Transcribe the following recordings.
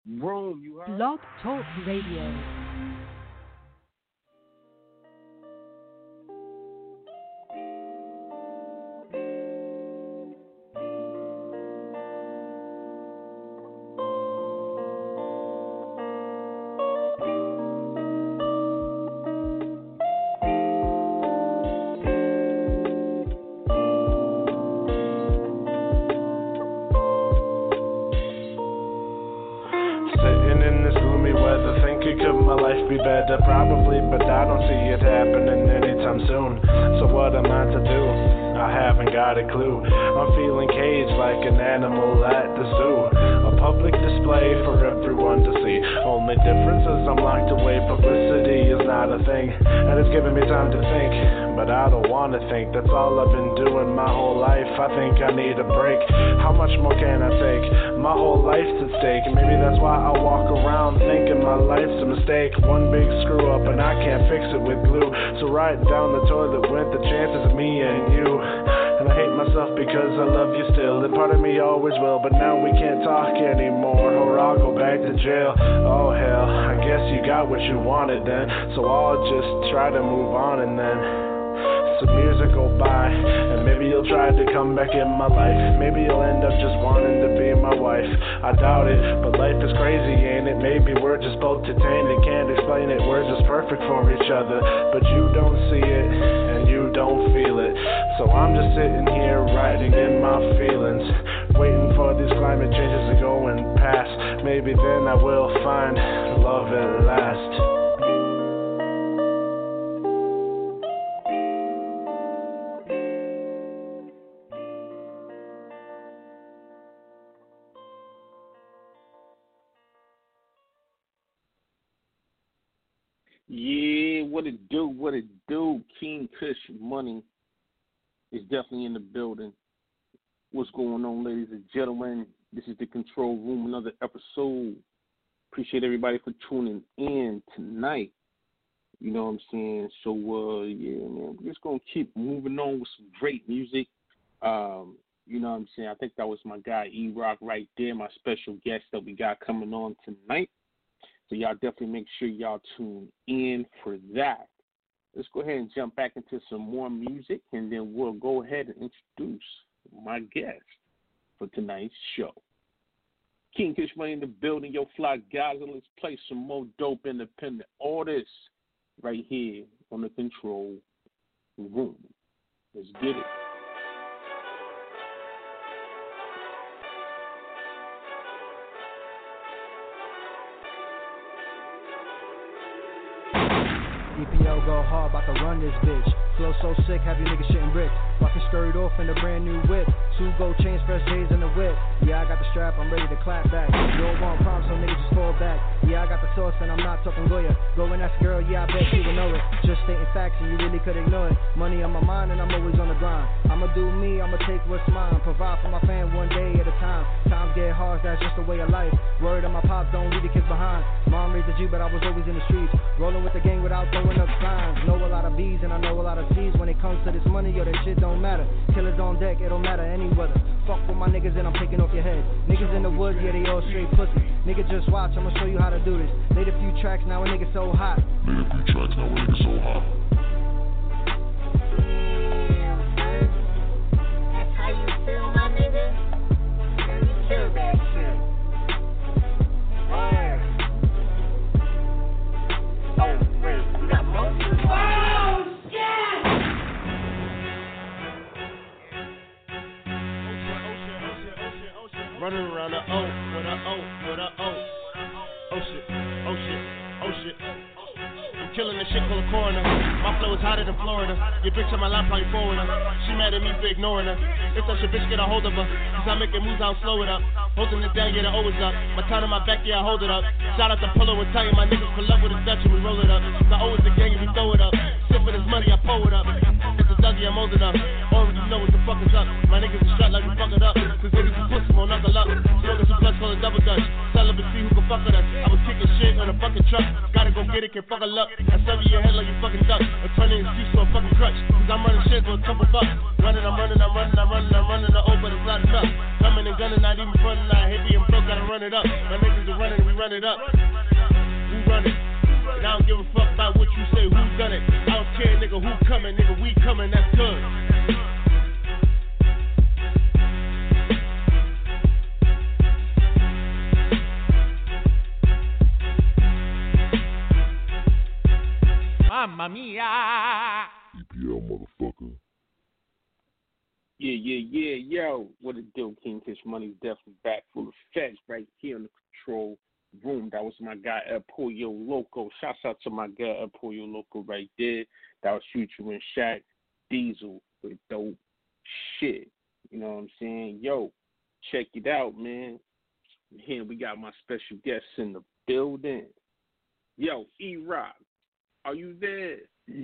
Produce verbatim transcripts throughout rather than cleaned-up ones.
room. You heard? Blog Talk Radio. Better probably, but I don't see it happening anytime soon. So what am I to do? I haven't got a clue. I'm feeling caged like an animal at the zoo. A public display for everyone to see. Only difference is I'm locked away. Publicity is not a thing, and it's giving me time to think. But I don't wanna think. That's all I've been doing my whole life. I think I need a break. How much more can I take? My whole life's at stake. Maybe that's why I walk around thinking my life's a mistake. One big screw up and I can't fix it with glue. So right down the toilet went the chances of me and you. And I hate myself because I love you still. And part of me always will. But now we can't talk anymore, or I'll go back to jail. Oh hell, I guess you got what you wanted then. So I'll just try to move on, and then some years will go by, and maybe you'll try to come back in my life. Maybe you'll end up just wanting to be my wife. I doubt it, but life is crazy, ain't it? Maybe we're just both detained, can't explain it. We're just perfect for each other, but you don't see it, and you don't feel it. So I'm just sitting here writing in my feelings, waiting for these climate changes to go and pass. Maybe then I will find love at last. Yeah, what it do, what it do. King Kush Money is definitely in the building. What's going on, ladies and gentlemen? This is the Control Room, another episode. Appreciate everybody for tuning in tonight. You know what I'm saying? So, uh, yeah, man, we're just going to keep moving on with some great music. Um, you know what I'm saying? I think that was my guy E-Rock right there, my special guest that we got coming on tonight. So y'all definitely make sure y'all tune in for that. Let's go ahead and jump back into some more music, and then we'll go ahead and introduce my guest for tonight's show. King Kush Money in the building, yo fly guys, and let's play some more dope independent artists right here on the Control Room. Let's get it. E P O go hard, about to run this bitch. Flow so sick, have you niggas shitting bricks. Walking scurried off in a brand new whip. Two gold chains, fresh J's in the whip. Yeah, I got the strap, I'm ready to clap back. You don't want problems, so niggas just fall back. Yeah, I got the sauce and I'm not talking Goya. Go and ask a girl, yeah, I bet she would know it. Just stating facts and you really could ignore it. Money on my mind and I'm always on the grind. I'ma do me, I'ma take what's mine. Provide for my fam one day at a time. Times get hard, that's just the way of life. Word on my pops, don't leave the kids behind. Mom raised a G, but I was always in the streets. Rolling with the gang without throwing up signs. Know a lot of B's and I know a lot of C's. When it comes to this money, yo, that shit don't matter. Killers on deck, it don't matter any weather. Fuck with my niggas and I'm taking off your head. Niggas in the woods, yeah, they all straight pussy. Nigga, just watch, I'ma show you how to do this. Made a few tracks, now a nigga so hot. Made a few tracks, now a nigga so hot. That's how you feel, my nigga? You kill that shit. Word. Oh, wait, we got motion. Oh, yeah! Running around the O, with a O, with a O. Oh shit, oh shit, oh shit. I'm killing this shit called a coroner. My flow is hotter than Florida. Your bitch on my lap, probably forward her. She mad at me for ignoring her. If that's your bitch, get a hold of her. Cause I make it moves, I don't slow it up. Holding it down, yeah, the O is up. My time on my back, yeah, I hold it up. Shout out to Polo and tell you my niggas pull up with a Dutch and we roll it up. The O is the gang and we throw it up. Sip for this money, I pull it up. It's a Dougie, I'm old enough. Already know what the fuck is up. My niggas are strapped like we fuck it up. Cause niggas is pussy, won't knuckle up. Smoking some plus, call it double dutch. Celibacy, who can fuck with us? I was kicking shit in a fucking truck. Gotta go get it, can fuck a luck. I serve you your head like you fucking duck. I turn the excuse to a fucking crutch. Cause I'm running shit for a couple bucks. Running, I'm running, I'm running, I'm running, I'm running the O, but it's not enough. Coming and gunning, not even fronting, not heavy and broke, gotta run it up. My niggas are running, we run it up. Who run it? And I don't give a fuck about what you say, who done it. I don't care, nigga, who coming, nigga, we coming, that's good. Mamma mia! E P L, motherfucker. Yeah, yeah, yeah, yo. What it do? King Kush Money's definitely back full effect right here in the control room. That was my guy El Pollo Loco. Shouts out to my guy El Pollo Loco right there. That was Future and Shaq Diesel with dope shit. You know what I'm saying? Yo, check it out, man. Here we got my special guests in the building. Yo, E-Rock, are you there?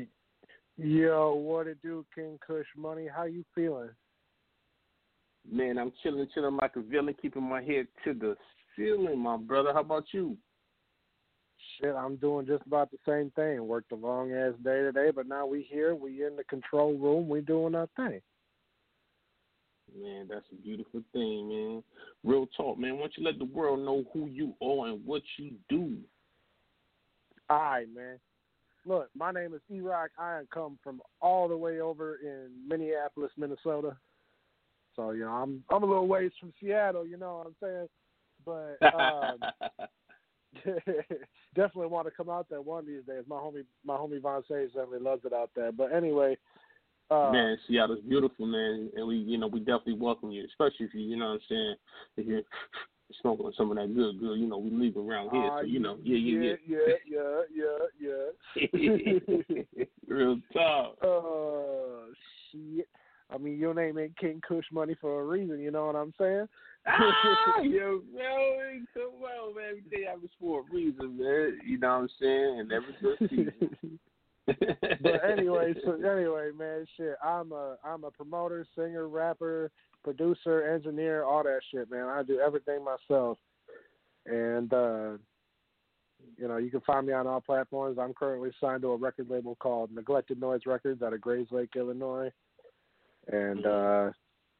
Yo, what it do, King Kush Money? How you feeling? Man, I'm chilling, chilling like a villain, keeping my head to the ceiling, my brother. How about you? Shit, I'm doing just about the same thing. Worked a long-ass day today, but now we here. We in the control room. We doing our thing. Man, that's a beautiful thing, man. Real talk, man. Why don't you let the world know who you are and what you do? All right, man. Look, my name is E-Rock. I come from all the way over in Minneapolis, Minnesota. So, you know, I'm I'm a little ways from Seattle, you know what I'm saying? But um, definitely want to come out there one of these days. My homie my homie Von Sage definitely loves it out there. But anyway, uh, man, Seattle's beautiful, man, and we you know, we definitely welcome you, especially if you, you know what I'm saying, if you're smoking some of that good, good, you know, we leave around here, uh, so, you know, yeah, yeah, yeah. Yeah, yeah, yeah, yeah. Real talk. Uh, shit. I mean, your name ain't King Kush Money for a reason, you know what I'm saying? Ah, yo, yo, come on, man. Everything happens for a reason, man. You know what I'm saying? And every good season. But anyway, so anyway, man, shit. I'm a I'm a promoter, singer, rapper, producer, engineer, all that shit, man. I do everything myself. And uh, you know, you can find me on all platforms. I'm currently signed to a record label called Neglected Noise Records out of Grays Lake, Illinois. And uh,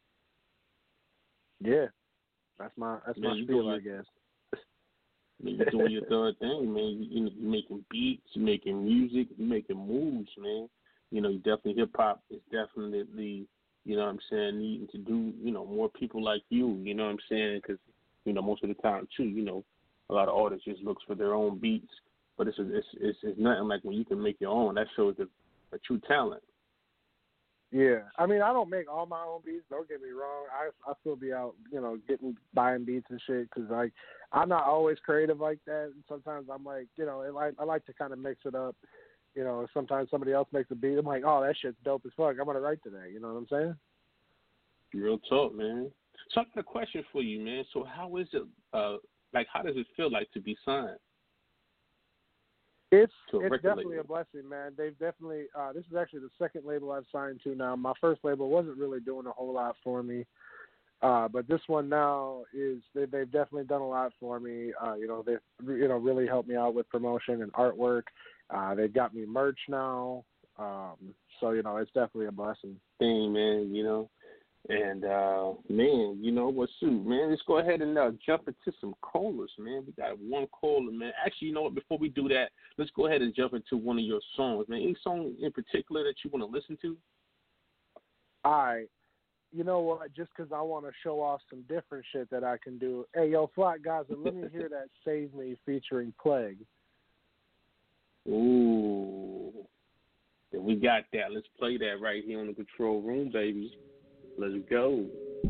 yeah, that's my that's man, my spiel, I guess. Man, you're doing your third thing, man. You, you know, you're making beats, you're making music, you're making moves, man. You know, you definitely hip hop is definitely, you know what I'm saying, needing to do, you know, more people like you. You know what I'm saying? Because, you know, most of the time too, you know, a lot of artists just looks for their own beats, but it's it's it's, it's nothing like when you can make your own. That shows a, a true talent. Yeah, I mean, I don't make all my own beats. Don't get me wrong. I I still be out, you know, getting buying beats and shit because like I'm not always creative like that. And sometimes I'm like, you know, I I like to kind of mix it up. You know, sometimes somebody else makes a beat. I'm like, oh, that shit's dope as fuck. I'm gonna write to that. You know what I'm saying? Real talk, man. So I got a question for you, man. So how is it? Uh, like, how does it feel like to be signed? It's it's definitely label. a blessing, man. They've definitely uh, this is actually the second label I've signed to now. My first label wasn't really doing a whole lot for me, uh, but this one now is they, they've definitely done a lot for me. Uh, you know, they've you know really helped me out with promotion and artwork. Uh, they've got me merch now, um, so you know it's definitely a blessing. Thing, man, you know. And, uh, man, you know what, shoot, man, let's go ahead and uh, jump into some callers, man. We got one caller, man. Actually, you know what, before we do that, let's go ahead and jump into one of your songs, man. Any song in particular that you want to listen to? All right. You know what, just because I want to show off some different shit that I can do. Hey, yo, Flat Gaza, let me hear that Save Me featuring Plague. Ooh. Then we got that. Let's play that right here on the control room, baby. Let's go.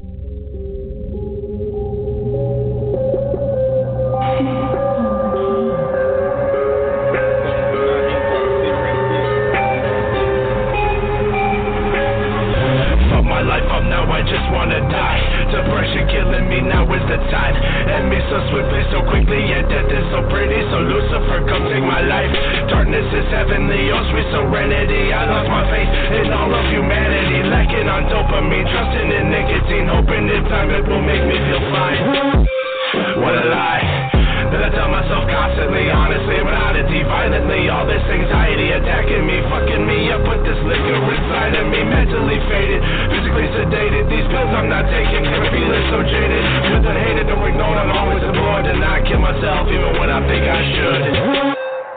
My life up now, I just wanna die. Depression killing me, now is the time. And me so swiftly, so quickly, yet death is so pretty. So Lucifer, come take my life. Darkness is heavenly, oh sweet serenity. I lost my faith in all of humanity. Lacking on dopamine, trusting in nicotine. Hoping in time it will make me feel fine. What a lie that I tell myself constantly, honest. silently. All this anxiety attacking me, fucking me up with this liquor inside of me. Mentally faded, physically sedated. These pills I'm not taking, feeling so jaded. With the hated or ignored, I'm always aboard. And I kill myself even when I think I should.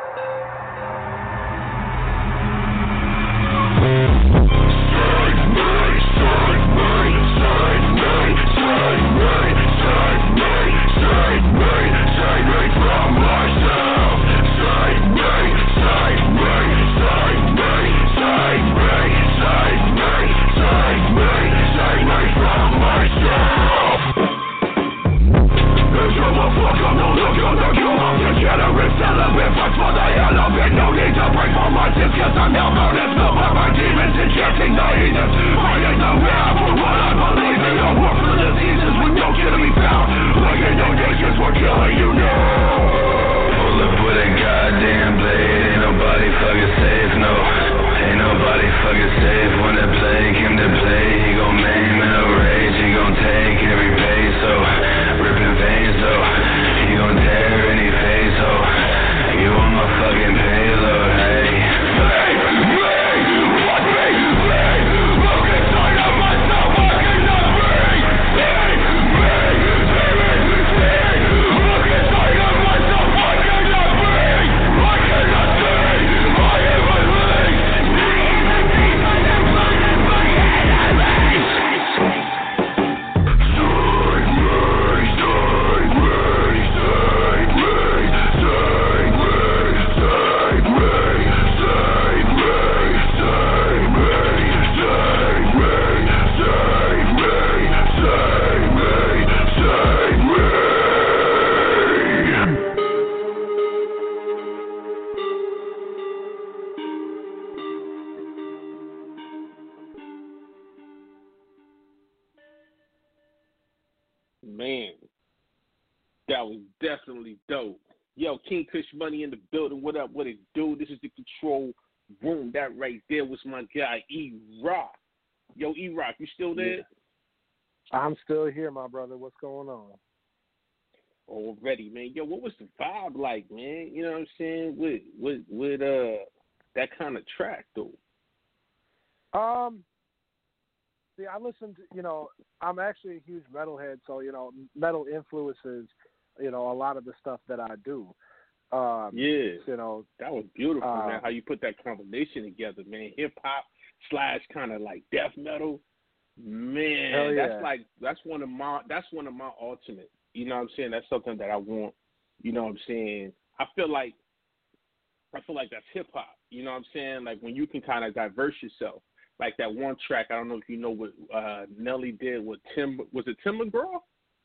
Cause I'm hellbound and filled by my demons, injecting the heathens, fighting the man for what I believe in. A war for the diseases with no cure to be found. Like in no nations, we're killing you now. Pull up with a goddamn blade, ain't nobody fucking safe, no. Ain't nobody fucking safe when the plague came to play. He gon' maim in a rage, he gon' take every peso, ripping veins, so he gon' tear any face, so you on my fucking payload, hey. Man, that was definitely dope. Yo, King Kush Money in the building. What up? What it do? This is the Control Room. That right there was my guy, E-Rock. Yo, E-Rock, you still there? Yeah. I'm still here, my brother. What's going on? Already, man. Yo, what was the vibe like, man? You know what I'm saying? With with with uh that kind of track, though. Um. See, I listen to, you know, I'm actually a huge metalhead, so, you know, metal influences, you know, a lot of the stuff that I do. Um, yeah. You know. That was beautiful, uh, man, how you put that combination together, man. Hip-hop slash kind of like death metal. Man, yeah. that's like, that's one of my, that's one of my ultimate, you know what I'm saying? That's something that I want, you know what I'm saying? I feel like, I feel like that's hip-hop, you know what I'm saying? Like when you can kind of diverse yourself. Like that one track, I don't know if you know what uh, Nelly did with Tim. Was it Tim McGraw?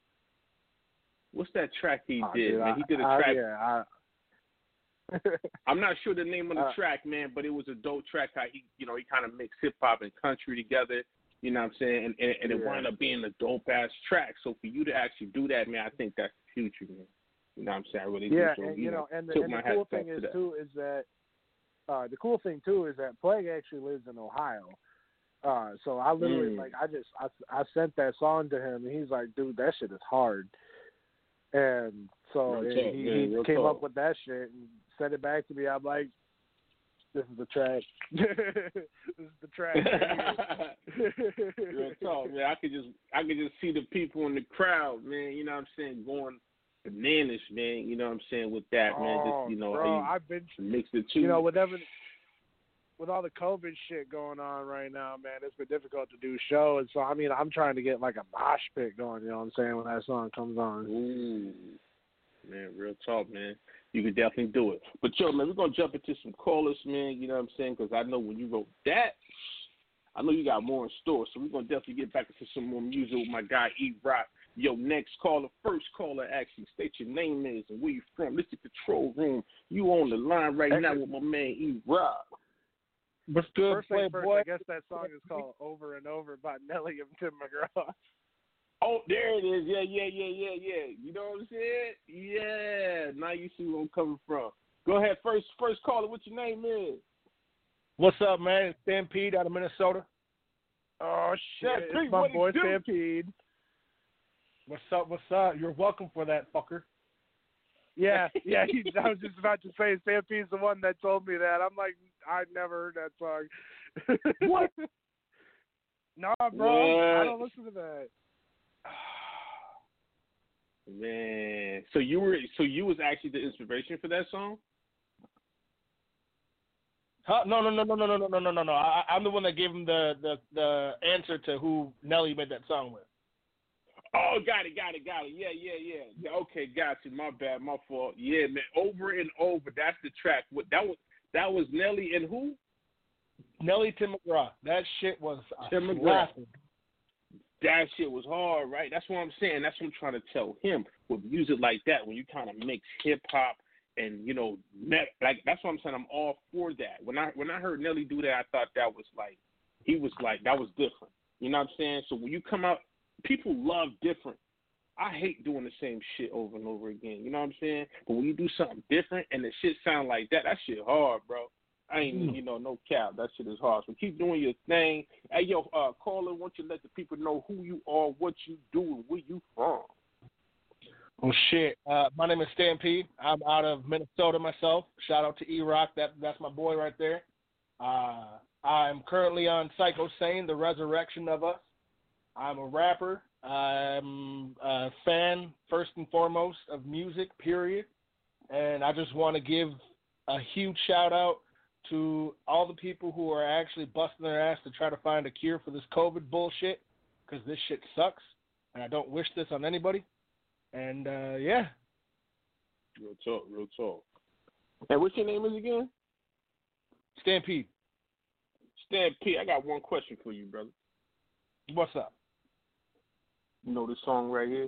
What's that track he oh, did, dude, man? I, He did a I, track. Yeah, I... I'm not sure the name of the uh, track, man, but it was a dope track. How he, you know, he kind of mixed hip hop and country together. You know what I'm saying? And, and, and it yeah. wound up being a dope ass track. So for you to actually do that, man, I think that's the future, man. You know what I'm saying? I really yeah, do. So, and, you, you know, know, and the, took and my the hat cool off thing to is that. too is that uh, the cool thing too is that Plague actually lives in Ohio. Uh, so I literally Mm. like I just I, I sent that song to him and he's like, dude, that shit is hard. And so Real and talk, he, man, he real came talk. up with that shit and sent it back to me. I'm like, this is the track. This is the track. Real talk, man. I could just I could just see the people in the crowd, man. You know what I'm saying, going bananas, man. You know what I'm saying with that, man. Oh, Just you know, bro, how you I've been mix the two. you know whatever. With all the COVID shit going on right now, man, it's been difficult to do shows. So, I mean, I'm trying to get like a mosh pit going, you know what I'm saying, when that song comes on. Ooh, man, real talk, man. You could definitely do it. But, yo, man, we're going to jump into some callers, man, you know what I'm saying, because I know when you wrote that, I know you got more in store. So we're going to definitely get back into some more music with my guy, E-Rock. Yo, next caller, first caller, actually, state your name is and where you from. This is the Control Room. You on the line right now with my man, E-Rock. What's good, First thing first, boy? I guess that song is called Over and Over by Nelly and Tim McGraw. Oh, there it is. Yeah, yeah, yeah, yeah, yeah. You know what I'm saying? Yeah. Now you see where I'm coming from. Go ahead. First first caller, what your name is? What's up, man? It's Stampede out of Minnesota. Oh, shit. Stampede, It's my what boy it do? Stampede. What's up? What's up? You're welcome for that, fucker. Yeah, yeah. He, I was just about to say, Stampede's the one that told me that. I'm like, I never heard that song. What? Nah, bro. What? I don't listen to that. Man, so you were so you was actually the inspiration for that song? Huh? No, no, no, no, no, no, no, no, no, no, no. I, I'm the one that gave him the, the, the answer to who Nelly made that song with. Oh, got it, got it, got it. Yeah, yeah, yeah. yeah okay, got you. My bad, my fault. Yeah, man. Over and over. That's the track. What that was? That was Nelly and who? Nelly Tim McGraw. That shit was Tim McGraw. slapper. That shit was hard, right? That's what I'm saying. That's what I'm trying to tell him. With music like that, when you kind of mix hip hop and, you know, met, like that's what I'm saying. I'm all for that. When I when I heard Nelly do that, I thought that was like he was like that was different. You know what I'm saying? So when you come out, people love different. I hate doing the same shit over and over again. You know what I'm saying? But when you do something different and the shit sound like that, that shit hard, bro. I ain't, mm. you know, no cap. That shit is hard. So keep doing your thing. Hey, yo, uh, caller, why don't you let the people know who you are, what you do, and where you from? Oh, shit. Uh, my name is Stampede. I'm out of Minnesota myself. Shout out to E-Rock. That, that's my boy right there. Uh, I'm currently on Psycho Sane, The Resurrection of Us. I'm a rapper. I'm a fan, first and foremost, of music, period. And I just want to give a huge shout-out to all the people who are actually busting their ass to try to find a cure for this COVID bullshit, because this shit sucks, and I don't wish this on anybody. And, uh, yeah. Real talk, real talk. And what's your name is again? Stampede. Stampede, I got one question for you, brother. What's up? You know this song right here?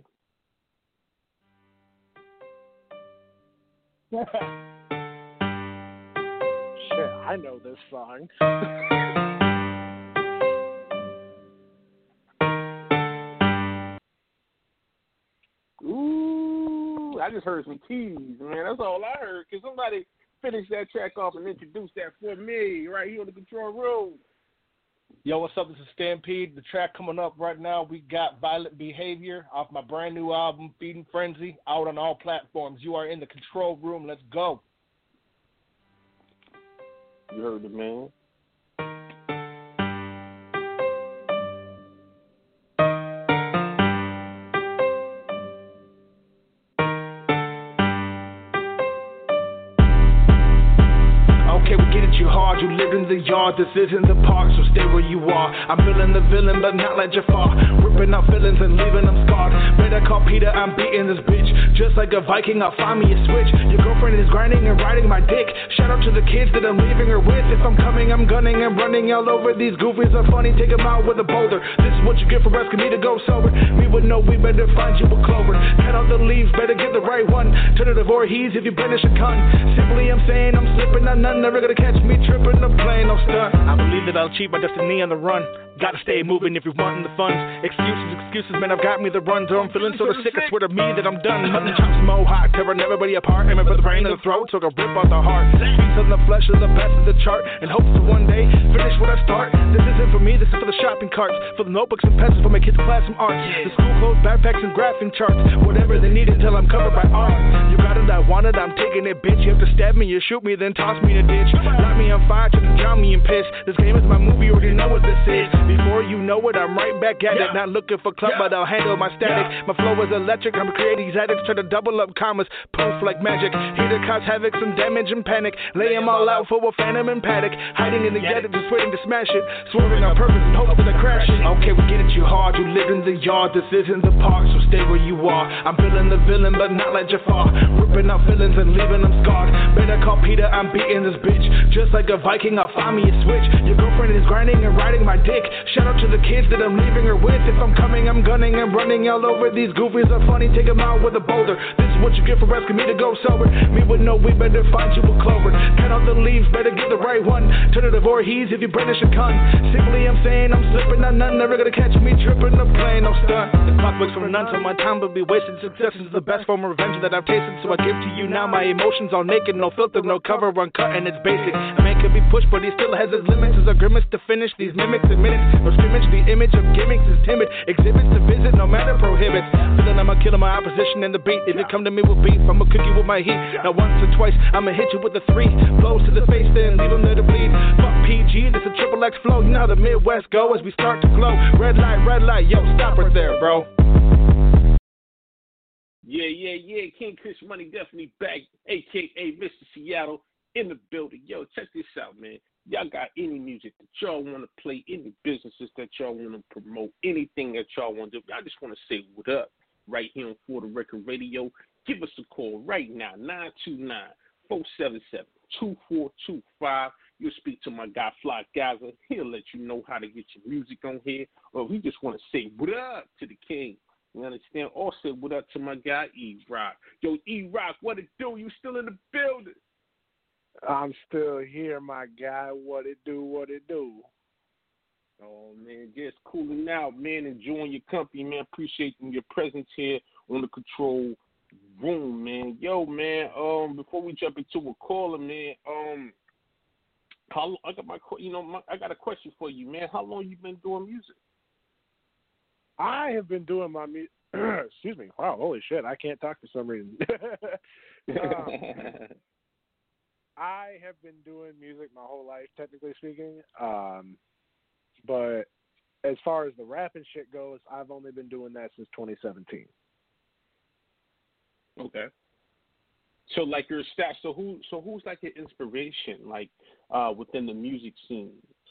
Shit, I know this song. Ooh, I just heard some keys, man. That's all I heard. Can somebody finish that track off and introduce that for me right here on the control room? Yo, what's up? This is Stampede. The track coming up right now, we got Violent Behavior off my brand new album, Feeding Frenzy, out on all platforms. You are in the control room. Let's go. You heard it, man. Okay, we get at you hard. You live in the yard, this isn't the park, so stay where you are. I'm feeling the villain, but not like Jafar. Ripping out villains and leaving them scarred. Better call Peter, I'm beating this bitch. Just like a Viking, I'll find me a switch. Your girlfriend is grinding and riding my dick. Shout out to the kids that I'm leaving her with. If I'm coming, I'm gunning and running all over. These goofies are funny, take them out with a boulder. This is what you get for asking me to go sober. We would know we better find you a clover. Cut out the leaves, better get the right one. Turn it to Voorhees if you banish a cunt. Simply I'm saying I'm slipping on none. Never gonna catch me tripping or playing no stunt. I believe that I'll achieve my destiny on the run. Gotta stay moving if you're wanting the funds. Excuses, excuses, man, I've got me the runs. Or I'm feeling so sick, I swear to me that I'm done. Mutton chops, mohawk, tearing everybody apart. Aiming for the brain and the throat, so I can rip out the heart. Beats on the flesh of the best of the chart. And hope to one day finish what I start. This isn't for me, this is for the shopping carts. For the notebooks and pencils for my kids' class and arts. The school clothes, backpacks, and graphing charts. Whatever they need until I'm covered by art. You got it, I want it, I'm taking it, bitch. You have to stab me, you shoot me, then toss me in a ditch. Light me on fire, try to drown me in piss. This game is my movie, you already know what this is. Before you know it, I'm right back at it. Not looking for club, but I'll handle my static. My flow is electric, I'm creating these addicts. Try to double up commas, poof like magic. Here to cause havoc, some damage and panic. Lay them all out for a phantom and paddock. Hiding in the attic, just waiting to smash it. Swerving on purpose and hoping to crash it. Okay, we get at you hard, you live in the yard. This isn't the park, so stay where you are. I'm feeling the villain, but not like Jafar. Ripping out villains and leaving them scarred. Better call Peter, I'm beating this bitch. Just like a Viking, I'll find me a switch. Your girlfriend is grinding and riding my dick. Shout out to the kids that I'm leaving her with. If I'm coming, I'm gunning and running all over. These goofies are funny, take them out with a boulder. This is what you get for asking me to go sober. Me would know we better find you a clover. Cut out the leaves, better get the right one. Turn it to Voorhees if you brandish a cunt. Simply I'm saying I'm slipping on none. Never gonna catch me tripping or playing no stunt. The clock works for none, so my time will be wasted. Success is the best form of revenge that I've tasted, so I give to you now. My emotions all naked, no filter, no zero cover, uncut, and it's basic. A man can be pushed, but he still has his limits. His a grimace to finish these mimics in minutes. No scrimmage, the image of gimmicks is timid. Exhibits to visit, no matter prohibits. Feeling I'ma kill my opposition in the beat. If you come to me with beef, I'ma cook you with my heat. Now once or twice, I'ma hit you with a three. Blows to the face, then leave him there to bleed. Fuck P G, this a triple X flow. You know how the Midwest go as we start to glow. Red light, red light, yo, stop right there, bro. Yeah, yeah, yeah. King Kush Money definitely back, a k a. Mister Seattle in the building. Yo, check this out, man. Y'all got any music that y'all want to play, any businesses that y'all want to promote, anything that y'all want to do. I just want to say what up right here on For the Record Radio. Give us a call right now, nine two nine, four seven seven, two four two five. You'll speak to my guy, Fly Gaza. He'll let you know how to get your music on here. Or if you just want to say what up to the king, you understand? Also, what up to my guy, E-Rock. Yo, E-Rock, what it do? You still in the building? I'm still here, my guy. What it do, what it do. Oh, man, just cooling out, man. Enjoying your company, man. Appreciating your presence here on the control room, man. Yo, man, um, before we jump into a caller, man, um, how I got my, you know, my, I got a question for you, man. How long you been doing music? I have been doing my music. Excuse me. Wow, holy shit. I can't talk for some reason. um, I have been doing music my whole life, technically speaking. Um, but as far as the rap and shit goes, I've only been doing that since twenty seventeen. Okay. So, like your staff, so who, so who's like your inspiration, like uh, within the music scene?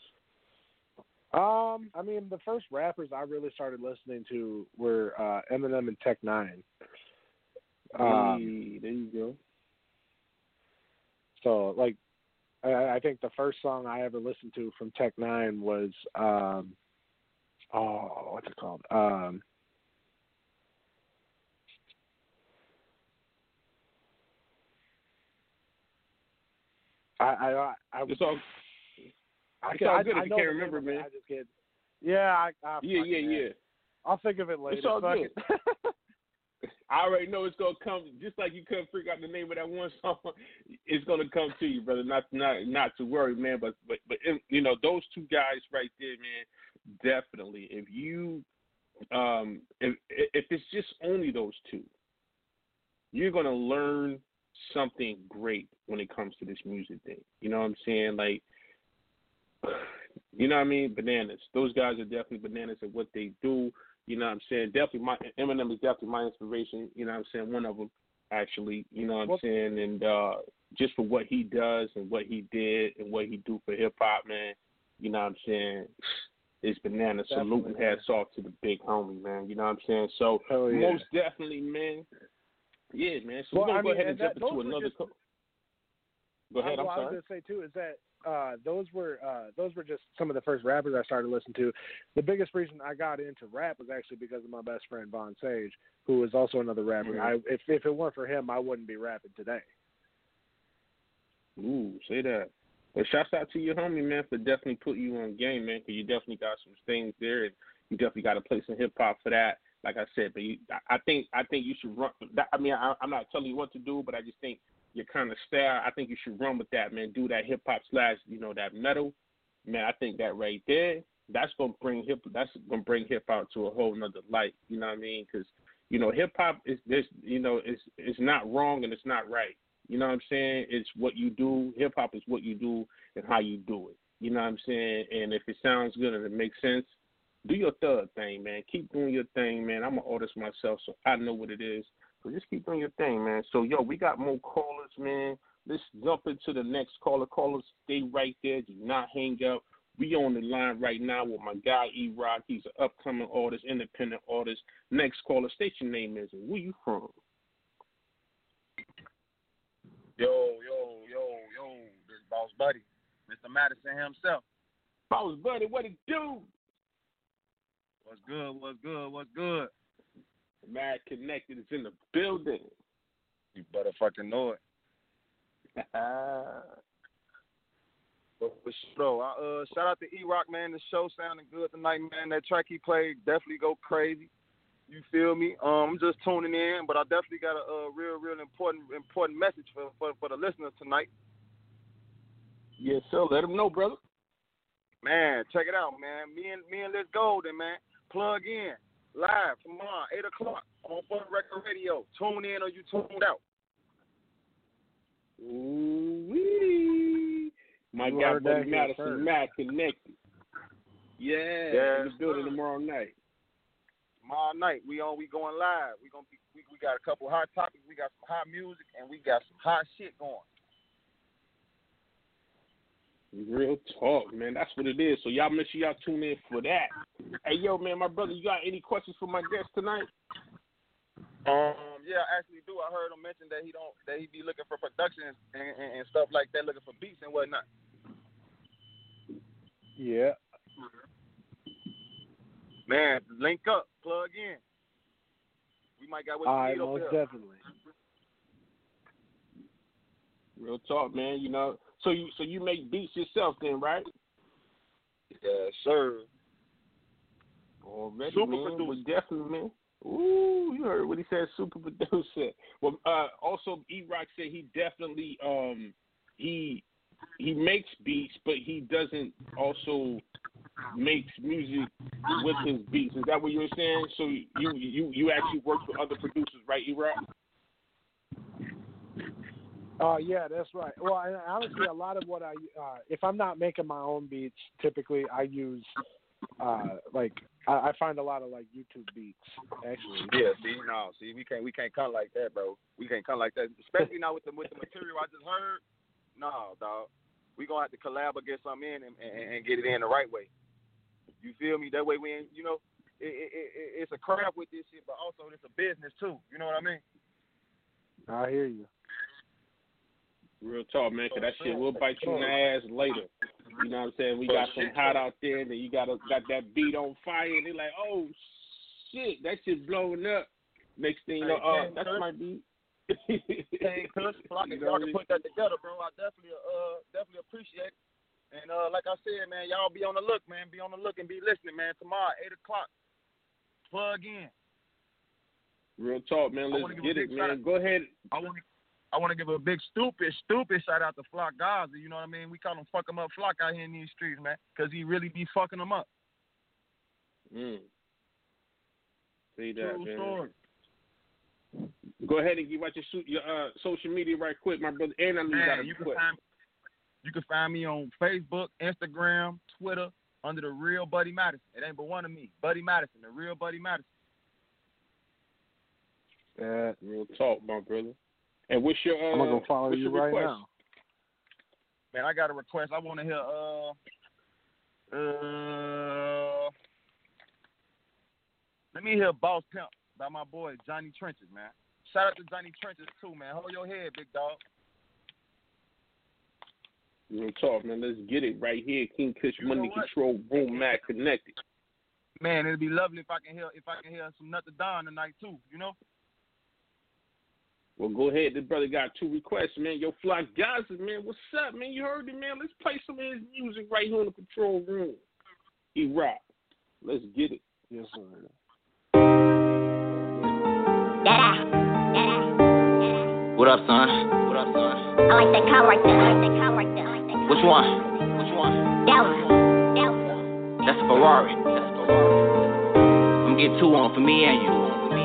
Um, I mean, the first rappers I really started listening to were uh, Eminem and Tech Nine. Um, hey, there you go. So, like, I, I think the first song I ever listened to from Tech Nine was, um, oh, what's it called? Um, I, I, I, I it's all, I, it's all I, good I if you know can't the remember, name of it, man. I just can't. Yeah, I, I yeah, yeah, man. yeah. I'll think of it later. It's all Fuck good. it. I already know it's gonna come, just like you couldn't figure out the name of that one song. It's gonna come to you, brother. Not, not, not to worry, man. But, but, but, you know, those two guys right there, man. Definitely, if you, um, if if it's just only those two, you're gonna learn something great when it comes to this music thing. You know what I'm saying? Like, you know what I mean? Bananas. Those guys are definitely bananas at what they do. You know what I'm saying? Definitely, my Eminem is definitely my inspiration. You know what I'm saying? One of them, actually. You know what I'm well, saying? And uh, just for what he does and what he did and what he do for hip hop, man. You know what I'm saying? It's bananas. Salute and hats off to the big homie, man. You know what I'm saying? So yeah. most definitely, man. Yeah, man. So well, we're gonna I go mean, ahead and, and that, jump into another. Just, co- go ahead. I, I'm well, sorry. I was gonna say too is that. Uh, those were uh, those were just some of the first rappers I started listening to. The biggest reason I got into rap was actually because of my best friend Von Sage, who is also another rapper. Mm-hmm. I, if if it weren't for him, I wouldn't be rapping today. Ooh, say that. Well, shouts out to your homie, man, for definitely putting you on game, man, because you definitely got some things there, and you definitely got to play some hip hop for that. Like I said, but you, I think I think you should run. I mean, I, I'm not telling you what to do, but I just think your kind of style, I think you should run with that, man. Do that hip hop slash, you know, that metal, man. I think that right there, that's gonna bring hip, that's gonna bring hip hop to a whole nother light. You know what I mean? Because you know, hip hop is this, you know, it's it's not wrong and it's not right. You know what I'm saying? It's what you do. Hip hop is what you do and how you do it. You know what I'm saying? And if it sounds good and it makes sense, do your thug thing, man. Keep doing your thing, man. I'm an artist myself, so I know what it is. So just keep doing your thing, man. So, yo, we got more callers, man. Let's jump into the next caller. Callers, stay right there. Do not hang up. We on the line right now with my guy, E-Rock. He's an upcoming artist, independent artist. Next caller, state your name is and where you from? Yo, yo, yo, yo, this Boss Buddy, Mister Madison himself. Boss Buddy, what it do? What's good, what's good, what's good? Mad Connected is in the building. You better fucking know it. But for sure, I, uh, shout out to E-Rock, man. The show sounding good tonight, man. That track he played definitely go crazy. You feel me? Um, I'm just tuning in, but I definitely got a, a real, real important, important message for, for, for the listeners tonight. Yes, sir. Let them know, brother. Man, check it out, man. Me and me and Liz Golden, man. Plug in live tomorrow, eight o'clock on Fun Record Radio. Tune in or you tuned out. Ooh-wee. My You guy, heard Buddy that here Madison, first. Matt connected. Yeah, Yes, in the building sir. tomorrow night. Tomorrow night, we on. We going live. We gonna be. We, we got a couple hot topics. We got some hot music, and we got some hot shit going. Real talk, man. That's what it is. So y'all make sure y'all tune in for that. Hey, yo, man, my brother, you got any questions for my guest tonight? Um, yeah, I actually do. I heard him mention that he don't that he be looking for productions and, and, and stuff like that, looking for beats and whatnot. Yeah. Man, link up, plug in. We might got what you All right, need over most here. definitely. Real talk, man. You know, so you so you make beats yourself, then, right? Yes, sir. Already, Super man. producer. Well, definitely, man. Ooh, you heard what he said, super producer. Well, uh, also, E-Rock said he definitely um he he makes beats, but he doesn't also makes music with his beats. Is that what you were saying? So you you you actually work with other producers, right, E-Rock? Uh, yeah, that's right. Well, and honestly, a lot of what I, uh, if I'm not making my own beats, typically I use, uh, like, I, I find a lot of, like, YouTube beats, actually. Yeah, see, no, see, we can't we can't come like that, bro. We can't come like that, especially now with the with the material I just heard. No, dog, we gonna have to collab or get something in and, and, and get it in the right way. You feel me? That way we ain't, you know, it, it, it, it's a craft with this shit, but also it's a business too. You know what I mean? I hear you. Real talk, man, because that shit will bite you in the ass later. You know what I'm saying? We got some hot out there, and then you got a, got that beat on fire, and they're like, oh, shit, that shit blowing up. Next thing you know, uh, that's my beat. Hey, cuz, if y'all can put that together, bro, I definitely, uh, definitely appreciate it. And uh, like I said, man, y'all be on the look, man. Be on the look and be listening, man. Tomorrow, eight o'clock, plug in. Real talk, man. Let's get it, man. Go ahead. I want to I want to give a big stupid, stupid shout out to Flock Gaza. You know what I mean? We call him fuck him up Flock out here in these streets, man, because he really be fucking them up. Mm. See that, True man. story. Go ahead and give out your, your uh, social media right quick, my brother. And I know you got Man, you to can quit. find you can find me on Facebook, Instagram, Twitter under the Real Buddy Madison. It ain't but one of me, Buddy Madison, the Real Buddy Madison. Uh, real talk, my brother. And what's your uh, I'm gonna go follow what's you your right request? now. Man, I got a request. I want to hear uh uh let me hear Boss Pimp by my boy Johnny Trenches, man. Shout out to Johnny Trenches too, man. Hold your head, big dog. Real talk, man. Let's get it right here. King Kush You Money know what? Control Boom Mac connected. Man, it'd be lovely if I can hear if I can hear some Nutter Don tonight too, you know? Well, go ahead. This brother got two requests, man. Yo, Flock Gaza, man. What's up, man? You heard it, man. Let's play some of his music right here in the control room. E-Rock. Let's get it. Yes, sir. What up, son? What up, son? I like that car right there. I like that car right there. I like that car. Which one? Which one? That one. That one. That's a Ferrari. That's a Ferrari. I'm gonna get two on for me and you.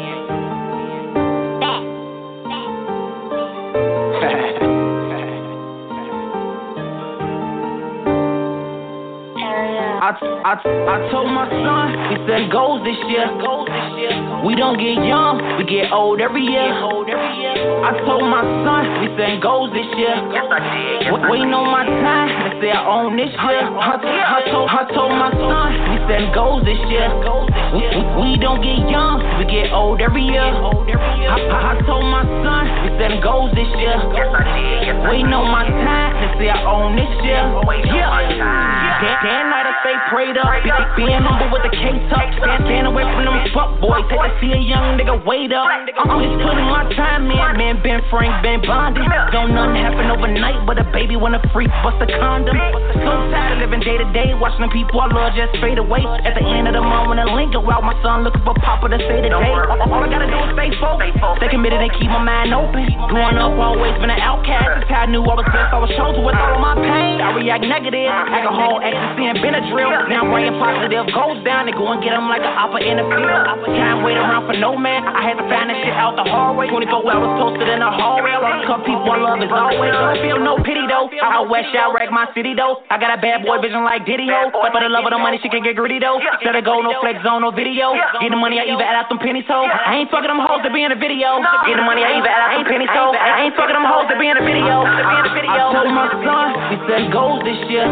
I, I, I told my son, he said goals this year. We don't get young, we get old every year. I told my son, we said goals this year. Waiting on my time, they say I own this year. I, I, told, I told my son, we said goals this year. We, we don't get young, we get old every year. I, I, I told my son, we said goals this year. Waiting on my time, they say I own this year. Yeah. Damn night I stay prayed up, being humble with the case up. Stand away from them fuck boys, take to see a young nigga wait up. I'm just putting my time in, man, been frank, been bonded. Don't nothing happen overnight, but a baby wanna freak, bust a condom. So tired of living day to day, watching the people I love just fade away. At the end of the month when I link go out, my son looking for Papa to say today. All I gotta do is stay focused, stay committed and keep my mind open. Growing up, always been an outcast, that's how I knew I was best, I was chosen with all of my pain. Sorry act negative. Alcohol, ecstasy, and Benadryl. Now I'm brain positive, goes down and go and get them like an opera in the field. Can't wait around for no man. I had to find that shit out the hallway. twenty-four hours posted in the hallway. Lost cup people I love is always. Don't feel no pity though. I West Shell wreck my city though. I got a bad boy vision like Diddy ho. But for the love of the money, she can get greedy though. Let her go, no flex zone, no video. Get the money, I even add out them pennies ho. I ain't fucking them hoes to be in the video. Get the money, I even add out them pennies ho. I ain't fucking them hoes to be in the video. I told my son, we set goals this year.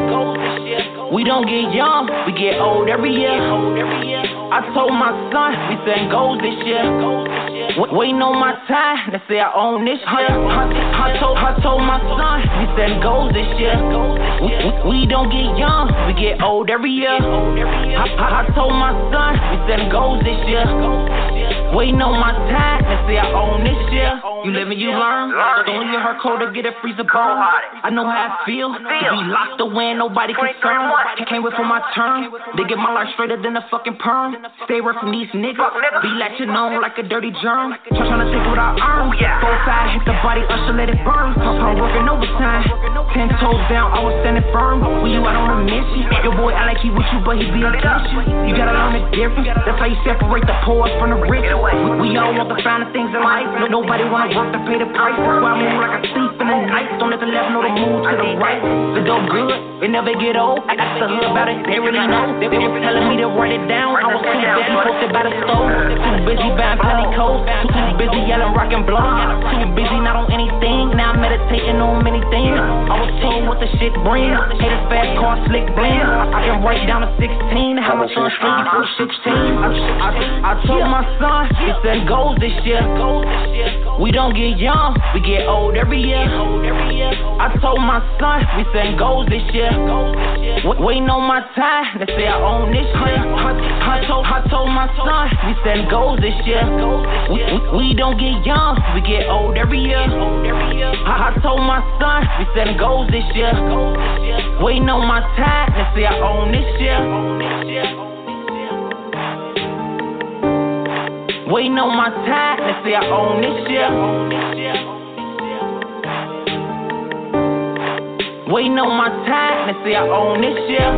We don't get young, we get old every year. I told my son, we set goals this year. Waiting on my time, they say I own this year. I told, I told my son, we set goals this year. We, we don't get young, we get old every year. I, I, I told my son, we set goals this year. Waiting on my time, they say I own this year. You live and you learn. Don't leave her cold to get a freezer burn. I know how I feel to be locked away and nobody concerned. Can't wait for my turn. They get my life straighter than a fucking perm. Stay away from these niggas. Be latching on like a dirty germ. Trying to take what I earn. Four side, hit the body, usher, let it burn. I'm working overtime. Ten toes down, I was standing firm. When you out on a mission, your boy I like he with you, but he be against you. You gotta learn the difference. That's how you separate the poor from the rich. We, we all want the finer things in life. Nobody wanna work to pay the price. That's why I move like a thief in the night. Don't let the left know the move to the right. The dope good, it never get old. I got the hood about it, they really know. They, they were telling me to write it down. I was too busy posted by the stove. Too busy buying penny coats. Too, too busy yelling rock and blow. Too busy not on anything. Now I'm meditating on many things. I was told what the shit bring. Haters fast car, slick blend. I can write down to sixteen. How much on straight before sixteen? I, I, I told my son, we set goals this year. We don't get young, we get old every year. I told my son, we set goals this year. Waiting on my time, they say I own this year. I told, I told my son, we set goals this year. We, we, we don't get young, we get old every year. I, I told my son, we set goals this year. Waiting on my time, they say I own this year. Waiting on my time, they say I own this year. Waiting on my time, they say I own this year.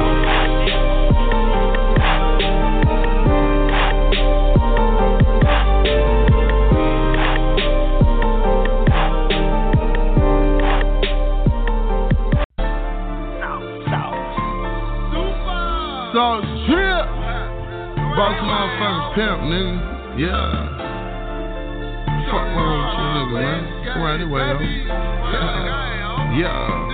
Sauce drip, boss motherfucking pimp, nigga. Yeah. Fuck wrong with you, nigga, man. Right away, though. Yeah.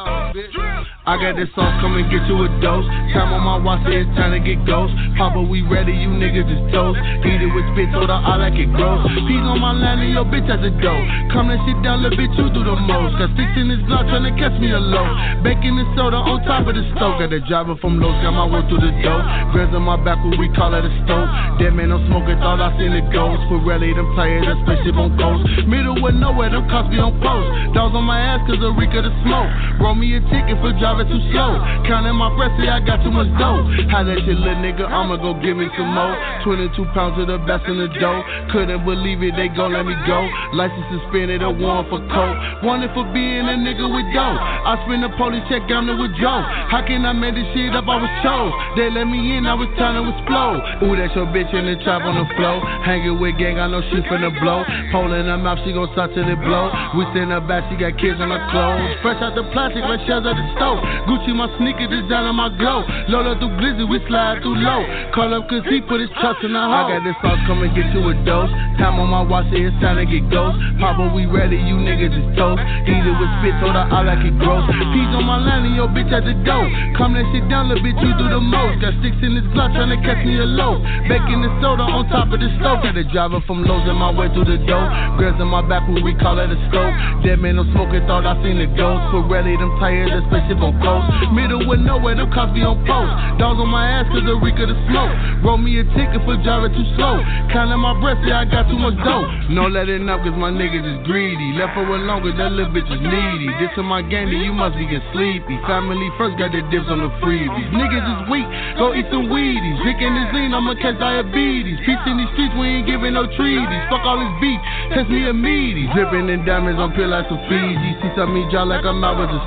I got this sauce, come and get you a dose. Time on my watch, say it's time to get ghost. Papa, we ready, you niggas is toast. Eat it with spit, soda, I like it gross. Peas on my line and your bitch has a dough. Come that shit down, little bitch, you do the most. Got sticks in this block, tryna catch me a low. Baking the soda on top of the stove. Got the driver from Los, got my work through the dough. Grams on my back, what we call it a stove. Dead man, I'm smoking, thought I seen the ghost. Pirelli, them tires, that spaceship on coast. Middle with nowhere, them cops be on post. Dogs on my ass, cause the reek of the smoke. Roll me a ticket for driving too slow. Counting my breath, say I got too much dough. How that shit, little nigga, I'ma go give me some more. twenty-two pounds of the best in the dough. Couldn't believe it, they gon' let me go. License suspended, a warrant for coke. Wanted for being a nigga with dough. I spend the police check down to withdraw. How can I make this shit up? I was chose. They let me in, I was trying to explode. Ooh, that's your bitch in the trap on the floor. Hanging with gang, I know she finna blow. Pole in her mouth, she gon' start till it blow. We send her back, she got kids on her clothes. Fresh out the plastic, like shells at the stove. Gucci, my sneaker, design on my glow. Load up through glizzy, we slide through low. Call up cause he put his trust in the hoe. I got this sauce, come and get you a dose. Time on my watch, say it's time to get ghost. Papa, we ready, you niggas is toast. Eat it with spit, soda, I like it gross. Peas on my line and your bitch at the dough. Come that shit down, little bitch, you do the most. Got sticks in this block, tryna catch me a loaf. Baking the soda on top of the stove. Got the driver from Lowe's in my way through the dough. Grams on my back, what we call it a stove. Dead man, I'm smoking, thought I seen the ghost. Pirelli, them tires, that spaceship on coast. Middle with nowhere, them cops be on post. Dogs on my ass cause the reek of the smoke. Roll me a ticket for driving too slow. Counting my breath, yeah, I got too much dough. No letting up cause my niggas is greedy. Left for a longer, that little bitch is needy. This in my game, then you must be getting sleepy. Family first, got the dips on the freebies. Niggas is weak, go eat some Wheaties. Drinking this lean, I'ma catch diabetes. Peace in these streets, we ain't giving no treaties. Fuck all this beef, test me a meaty. Dripping in diamonds on pill like some Fiji. See some me jaw like I'm out with a squeegee.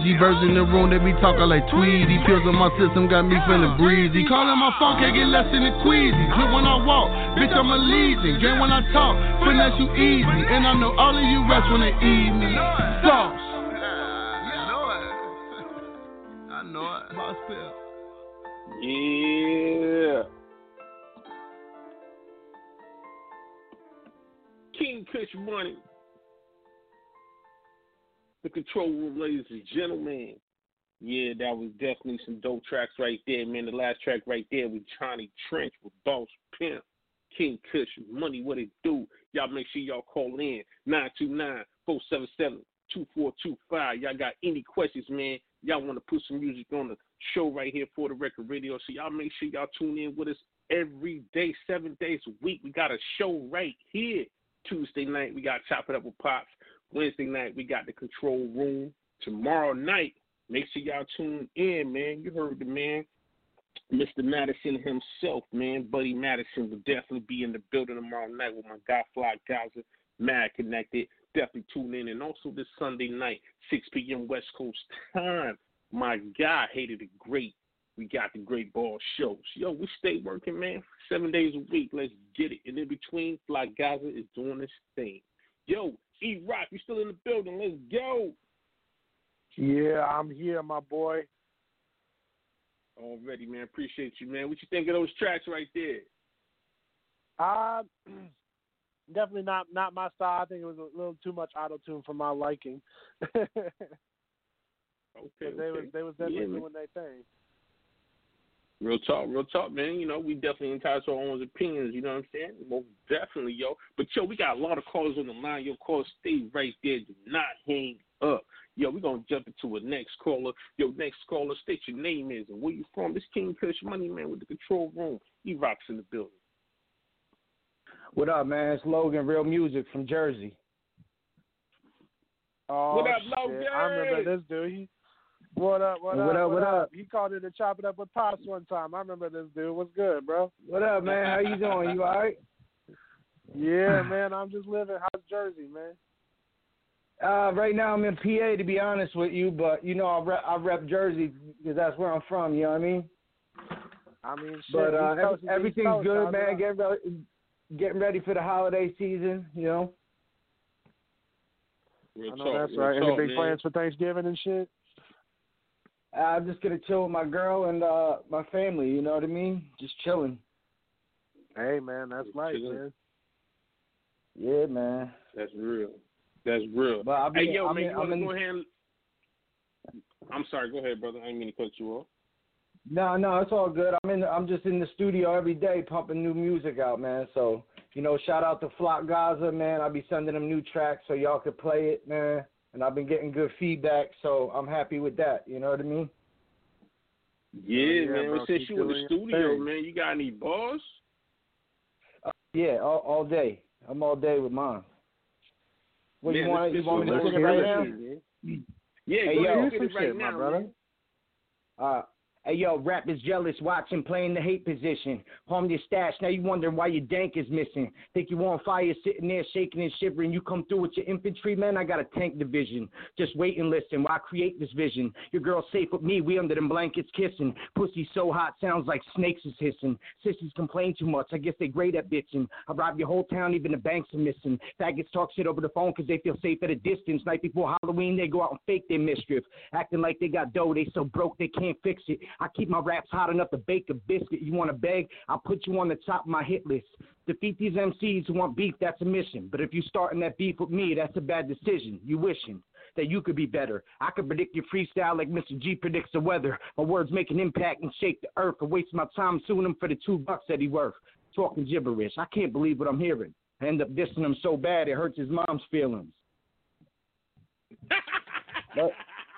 Ouija birds in the room, they be talking like Tweety. Pills on my system got me feeling breezy. Calling my phone, can't get less than a queasy. Clip when I walk, bitch, I'm a legion. Game when I talk, finesse you easy. And I know all of you rest when they eat me. Sauce. I know it. Boss Pill. Yeah. King Kush Money. The control room, ladies and gentlemen. Yeah, that was definitely some dope tracks right there, man. The last track right there with Johnny Trench with Boss Pimp. King Kush Money, what it do? Y'all make sure y'all call in nine two nine, four seven seven, two four two five. Y'all got any questions, man? Y'all want to put some music on the show right here for the record radio. So y'all make sure y'all tune in with us every day, seven days a week. We got a show right here. Tuesday night, we got Chop It Up with Pops. Wednesday night, we got the control room. Tomorrow night, make sure y'all tune in, man. You heard the man, Mister Madison himself, man. Buddy Madison will definitely be in the building tomorrow night with my guy Fly Gaza, Mad Connected. Definitely tune in. And also this Sunday night, six p.m. West Coast time, my guy Hated the Great. We got the Great Ball Shows. Yo, we stay working, man. Seven days a week. Let's get it. And in between, Fly Gaza is doing this thing. Yo, E-Rock, you still in the building. Let's go. Yeah, I'm here, my boy. Already, man. Appreciate you, man. What you think of those tracks right there? Uh, definitely not not my style. I think it was a little too much auto-tune for my liking. okay, okay. They was, they was definitely yeah, doing their thing. Real talk, real talk, man. You know, we definitely entitled to our own opinions, you know what I'm saying? Most definitely, yo. But, yo, we got a lot of callers on the line. Your call, stay right there. Do not hang up. Yo, we're going to jump into a next caller. Yo, next caller, state your name is and where you from. This King Kush Money, man, with the control room. E-Rock's in the building. What up, man? It's Logan, Real Music from Jersey. Oh, what up, shit. Logan? I remember this dude. He, what up, what, what up, up, what, what up? up? He called it a Chop It Up with Pops one time. I remember this dude. What's good, bro? What up, man? How you doing? You all right? Yeah, man. I'm just living. How's Jersey, man? Uh, right now I'm in P A, to be honest with you, but, you know, I rep, I rep Jersey because that's where I'm from, you know what I mean? I mean, shit. But uh, East Coast, everything's East Coast, good, man. Right. Getting ready, getting ready for the holiday season, you know? Real I know talk, that's real right. talk, Any big man. plans for Thanksgiving and shit? I'm just going to chill with my girl and uh, my family, you know what I mean? Just chilling. Hey, man, that's life, man. Yeah, man. That's real. That's real. But I'll be, hey, yo, I'm man, in, you want to in, go ahead and... I'm sorry. Go ahead, brother. I didn't mean to cut you off. No, no, it's all good. I'm in. I'm just in the studio every day pumping new music out, man. So, you know, shout out to Flock Gaza, man. I'll be sending them new tracks so y'all could play it, man. And I've been getting good feedback, so I'm happy with that. You know what I mean? Yeah, oh, yeah man. bro, Since you in the studio, thing. man, you got any bars? Uh, yeah, all, all day. I'm all day with mine. What man, you want? You want me to let's sing it right now? Shit, yeah, hey, go yo, ahead, get it right shit, now, my brother. man. Uh, hey, yo, rap is jealous, watching, playing the hate position. Harm your stash, now you wonder why your dank is missing. Think you on fire, sitting there shaking and shivering. You come through with your infantry, man, I got a tank division. Just wait and listen while I create this vision. Your girl's safe with me, we under them blankets kissing. Pussy so hot, sounds like snakes is hissing. Sissies complain too much, I guess they great at bitching. I rob your whole town, even the banks are missing. Faggots talk shit over the phone cause they feel safe at a distance. Night before Halloween, they go out and fake their mischief. Acting like they got dough, they so broke they can't fix it. I keep my raps hot enough to bake a biscuit. You want to beg? I'll put you on the top of my hit list. Defeat these M Cs who want beef, that's a mission. But if you starting that beef with me, that's a bad decision. You wishing that you could be better. I could predict your freestyle like Mister G predicts the weather. My words make an impact and shake the earth. I waste my time suing him for the two bucks that he worth. Talking gibberish. I can't believe what I'm hearing. I end up dissing him so bad it hurts his mom's feelings. But,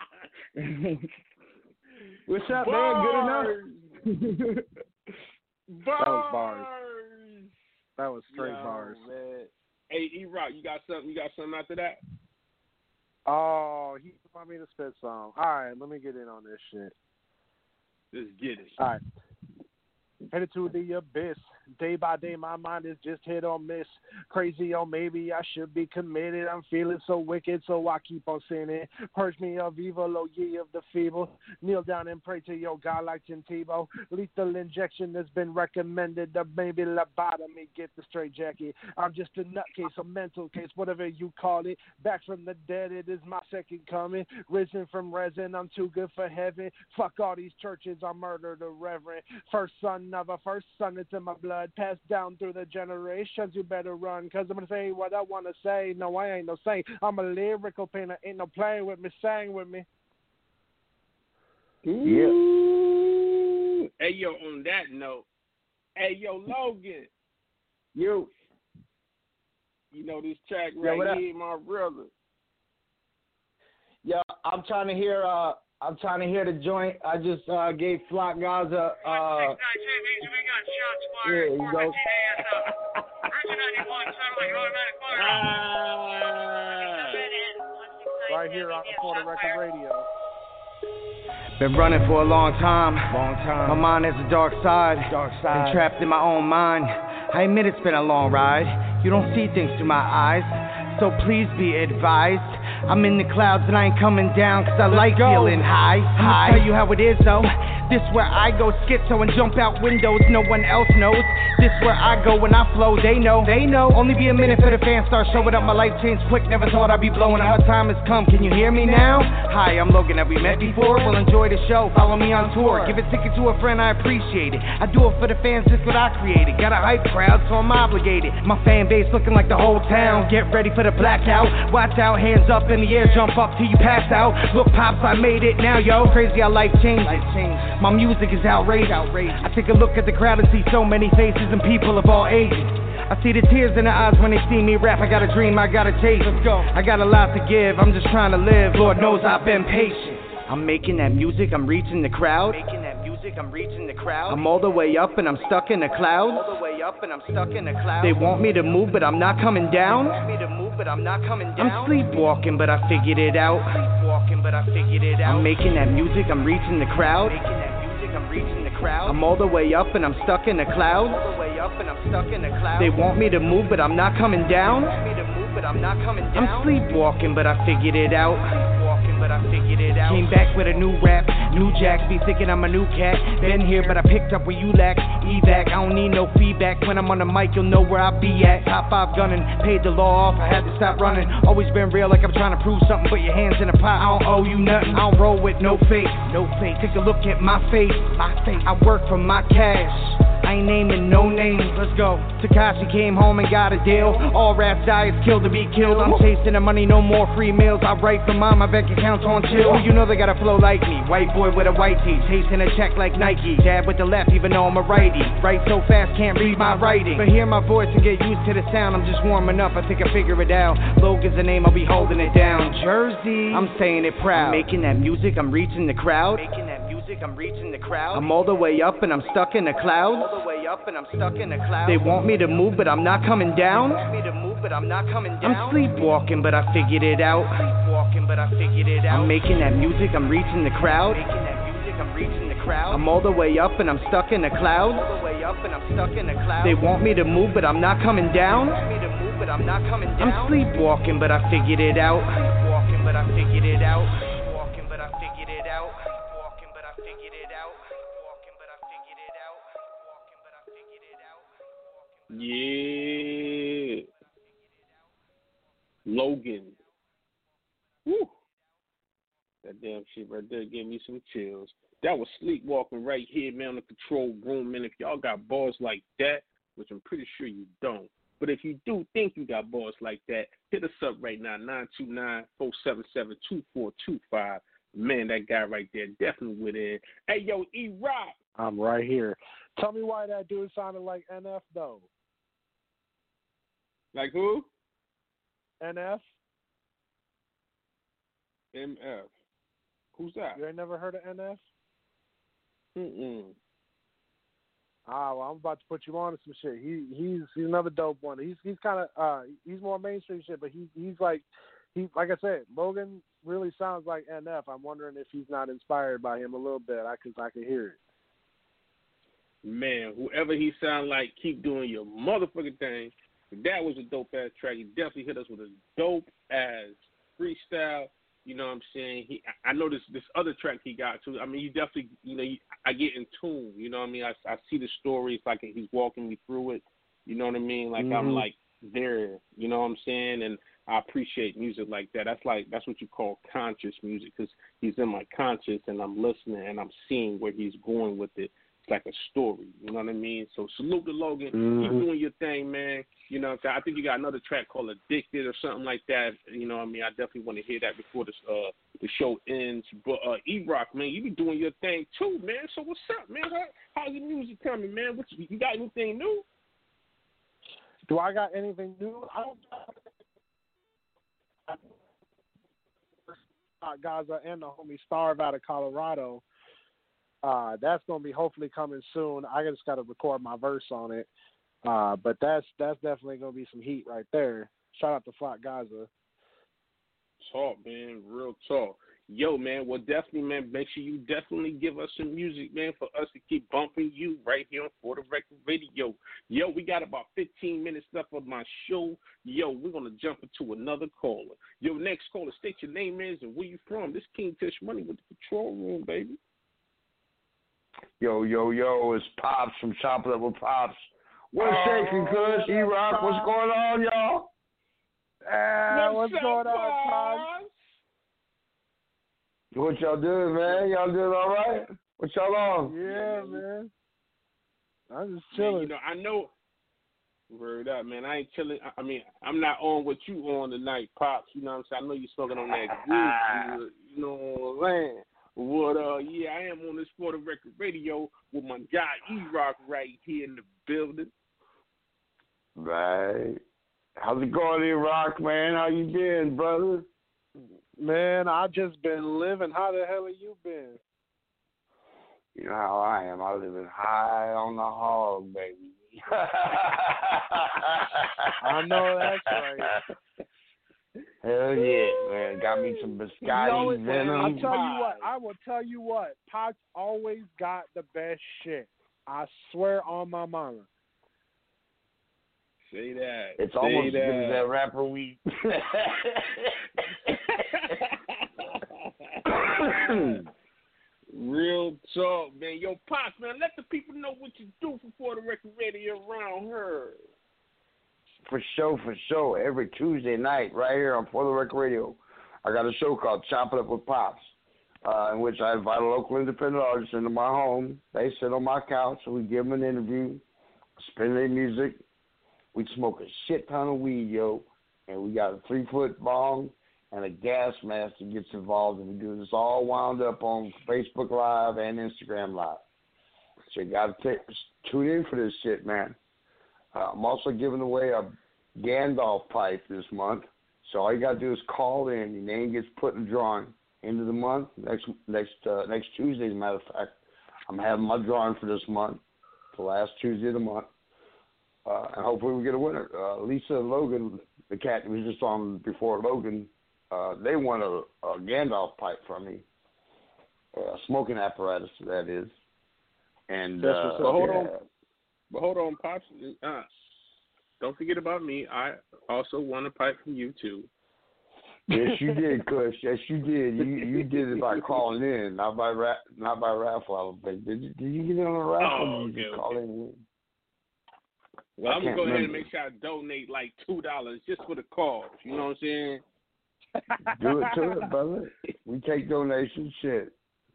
what's up, bars. man? Good enough? Bars. That was bars. That was straight Yo, bars. Man. Hey, E-Rock, you got something? You got something after that? Oh, he want me to spit some. All right, let me get in on this shit. Let's get it. All right. Headed to the abyss. Day by day, my mind is just hit or miss. Crazy or maybe I should be committed. I'm feeling so wicked, so I keep on sinning. Purge me of evil, O ye of the feeble. Kneel down and pray to your God like Tim Tebow. Lethal injection has been recommended. The baby lobotomy, get the straight jacket. I'm just a nutcase, a mental case, whatever you call it. Back from the dead, it is my second coming. Risen from resin, I'm too good for heaven. Fuck all these churches, I murdered a reverend. First son of a first son, it's in my blood. Passed down through the generations, you better run. Cause I'm gonna say what I wanna say. No, I ain't no saint. I'm a lyrical painter, ain't no playing with me, sang with me. Yeah. Hey, yo, on that note, hey, yo, Logan. You. You know this track Yo, what right up? here, my brother. Yeah, I'm trying to hear. Uh, I'm trying to hear the joint. I just uh, gave Flock Gaza. Uh, yeah, you go. Right here on For the Record Radio. Been running for a long time. Long time. My mind has a dark side. Dark side. Been trapped in my own mind. I admit it's been a long ride. You don't see things through my eyes, so please be advised. I'm in the clouds and I ain't coming down, cause I Let's like go. feeling high. I'ma tell you how it is though. This where I go schizo and jump out windows no one else knows. This where I go when I flow, they know. They know. Only be a minute for the fans start showing up. My life changed quick, never thought I'd be blowing up. My time has come, can you hear me now? Hi, I'm Logan, have we met before? Well, enjoy the show, follow me on tour. Give a ticket to a friend, I appreciate it. I do it for the fans, this what I created. Got a hype crowd, so I'm obligated. My fan base looking like the whole town. Get ready for the blackout. Watch out, hands up in the air, jump up till you pass out. Look, pops, I made it now, yo. Crazy how life changed. My music is outrageous. I take a look at the crowd and see so many faces and people of all ages. I see the tears in their eyes when they see me rap. I got a dream, I got a taste. Let's go. I got a lot to give, I'm just trying to live. Lord knows I've been patient. I'm making that music, I'm reaching the crowd. Making that music, I'm reaching the crowd. I'm all the way up and I'm stuck in the clouds. All the way up and I'm stuck in the clouds. They want me to move, but I'm not coming down. They want me to move, but I'm not coming down. I'm sleepwalking, but I figured it out. Sleepwalking, but I figured it out. I'm making that music, I'm reaching the crowd. Making that music, I'm reaching the crowd. I'm all the way up and I'm stuck in the clouds. All the way up and I'm stuck in the clouds. They want me to move, but I'm not coming down. They want me to move, but I'm not coming down. I'm sleepwalking, but I figured it out. Sleepwalking, but I figured it out. Came back with a new rap, new jacks. Be thinking I'm a new cat. Been here, but I picked up where you lack. Evac, I don't need no feedback. When I'm on the mic, you'll know where I be at. Top five gunning, paid the law off. I had to stop running. Always been real, like I'm trying to prove something. Put your hands in the pot. I don't owe you nothing. I don't roll with no fake, no fake. Take a look at my face, my face. I work for my cash. I ain't naming no names, let's go. Tekashi came home and got a deal. All rap diets killed to be killed. I'm chasing the money, no more free meals. I write for mine, my bank account's on chill. You know they got a flow like me. White boy with a white tee, chasing a check like Nike. Dab with the left, even though I'm a righty. Write so fast, can't read my writing. But hear my voice and get used to the sound. I'm just warming up, I think I figure it out. Logan's the name, I'll be holding it down. Jersey, I'm saying it proud. I'm making that music, I'm reaching the crowd. Making that music, I'm reaching the crowd. I'm all the way up and I'm stuck in the clouds. All the way up and I'm stuck in the clouds. They want me to move, but I'm not coming down. They want me to move, but I'm not coming down. I'm sleepwalking, but I figured it out. Sleepwalking, but I figured it out. I'm making that music, I'm reaching the crowd. Making that music, I'm reaching the crowd. I'm all the way up and I'm stuck in the clouds. All the way up and I'm stuck in the clouds. They want me to move, but I'm not coming down. They want me to move, but I'm not coming down. I'm sleepwalking, but I figured it out. Sleepwalking, but I figured it out. Sleepwalking, but I figured it out. Sleepwalking, but I figured it out. Sleepwalking, but I figured it out. Sleepwalking, but I figured it out. Yeah. Logan. Woo. That damn shit right there gave me some chills. That was Sleepwalking right here, man, on the control room. And if y'all got bars like that, which I'm pretty sure you don't, but if you do think you got bars like that, hit us up right now, nine two nine, four seven seven, two four two five. Man, that guy right there definitely with it. Hey, yo, E-Rock. I'm right here. Tell me why that dude sounded like N F, though. Like who? N F. M F. Who's that? You ain't never heard of N F? Mm-mm. Ah, well, I'm about to put you on to some shit. He he's he's another dope one. He's he's kind of uh he's more mainstream shit, but he he's like he like I said, Logan really sounds like N F. I'm wondering if he's not inspired by him a little bit. I cause I can hear it. Man, whoever he sound like, keep doing your motherfucking thing. That was a dope ass track. He definitely hit us with a dope ass freestyle. You know what I'm saying? He, I know this this other track he got too. I mean, you definitely, you know, you, I get in tune. You know what I mean? I, I see the story. It's like he's walking me through it. You know what I mean? Like mm-hmm. I'm like there. You know what I'm saying? And I appreciate music like that. That's like that's what you call conscious music, because he's in my conscious and I'm listening and I'm seeing where he's going with it. It's like a story. You know what I mean? So salute to Logan. Mm-hmm. Keep doing your thing, man. You know, I think you got another track called Addicted or something like that. You know what I mean? I definitely want to hear that before this, uh, the show ends. But uh, E-Rock, man, you be doing your thing too, man. So what's up, man? How, how's your music coming, man? What, you got anything new? Do I got anything new? I don't uh, Gaza and the homie Starve out of Colorado. Uh, that's going to be hopefully coming soon. I just got to record my verse on it. Uh, but that's that's definitely going to be some heat right there. Shout out to Flock Gaza. Talk, man. Real talk. Yo, man, well, definitely, man, make sure you definitely give us some music, man, for us to keep bumping you right here on For the Record Radio. Yo, we got about fifteen minutes left of my show. Yo, we're going to jump into another caller. Yo, next caller, state your name is and where you from. This King Kush Money with the Control Room, baby. Yo, yo, yo, it's Pops from Chop It Up with Pops. What's oh, shaking, Kush? E-Rock, what's going on, y'all? Uh, what's, what's going on, Pops? What y'all doing, man? Y'all doing all right? What y'all on? Yeah, man. I'm just chilling. Man, you know, I know. Word up, man. I ain't chilling. I mean, I'm not on what you on tonight, Pops. You know what I'm saying? I know you're smoking on that good. You know what I'm saying? What, uh, yeah, I am on this For the Record Radio with my guy E-Rock right here in the building. Right. How's it going, E-Rock, man? How you been, brother? Man, I just been living. How the hell have you been? You know how I am. I living high on the hog, baby. I know that's right. Hell yeah, man. Got me some biscotti, you know venom. I'll tell you what. I will tell you what. Pops always got the best shit. I swear on my mama. Say that. It's Say almost that. as good as that rapper we. Real talk, man. Yo, Pops, man, let the people know what you do for For the Record Radio around her. For sure, for sure. Every Tuesday night, right here on For the Record Radio, I got a show called Chop It Up with Pops, uh, in which I invite a local independent artist into my home. They sit on my couch, and we give them an interview, spin their music. We smoke a shit ton of weed, yo, and we got a three-foot bong and a gas mask that gets involved, and we do this all wound up on Facebook Live and Instagram Live. So you got to tune in for this shit, man. Uh, I'm also giving away a Gandalf pipe this month, so all you got to do is call in. Your name gets put in the drawing. End of the month, next next uh, next Tuesday, as a matter of fact, I'm having my drawing for this month, the last Tuesday of the month. Uh, and hopefully we get a winner. Uh, Lisa and Logan, the cat who was just on before Logan, uh, they won a, a Gandalf pipe from me, a smoking apparatus, that is. And That's uh, what's up. But hold yeah. on, but hold on, Pops. Uh, don't forget about me. I also won a pipe from you too. Yes, you did, Kush. Yes, you did. You you did it by calling in, not by ra- not by raffle. I don't think. Did you? Did you get in on a raffle? Oh, or did okay, you just okay. call in and win? Well, I'm gonna go remember. ahead and make sure I donate like two dollars just for the cause. You know what I'm saying? Do it to it, brother. We take donations. Shit.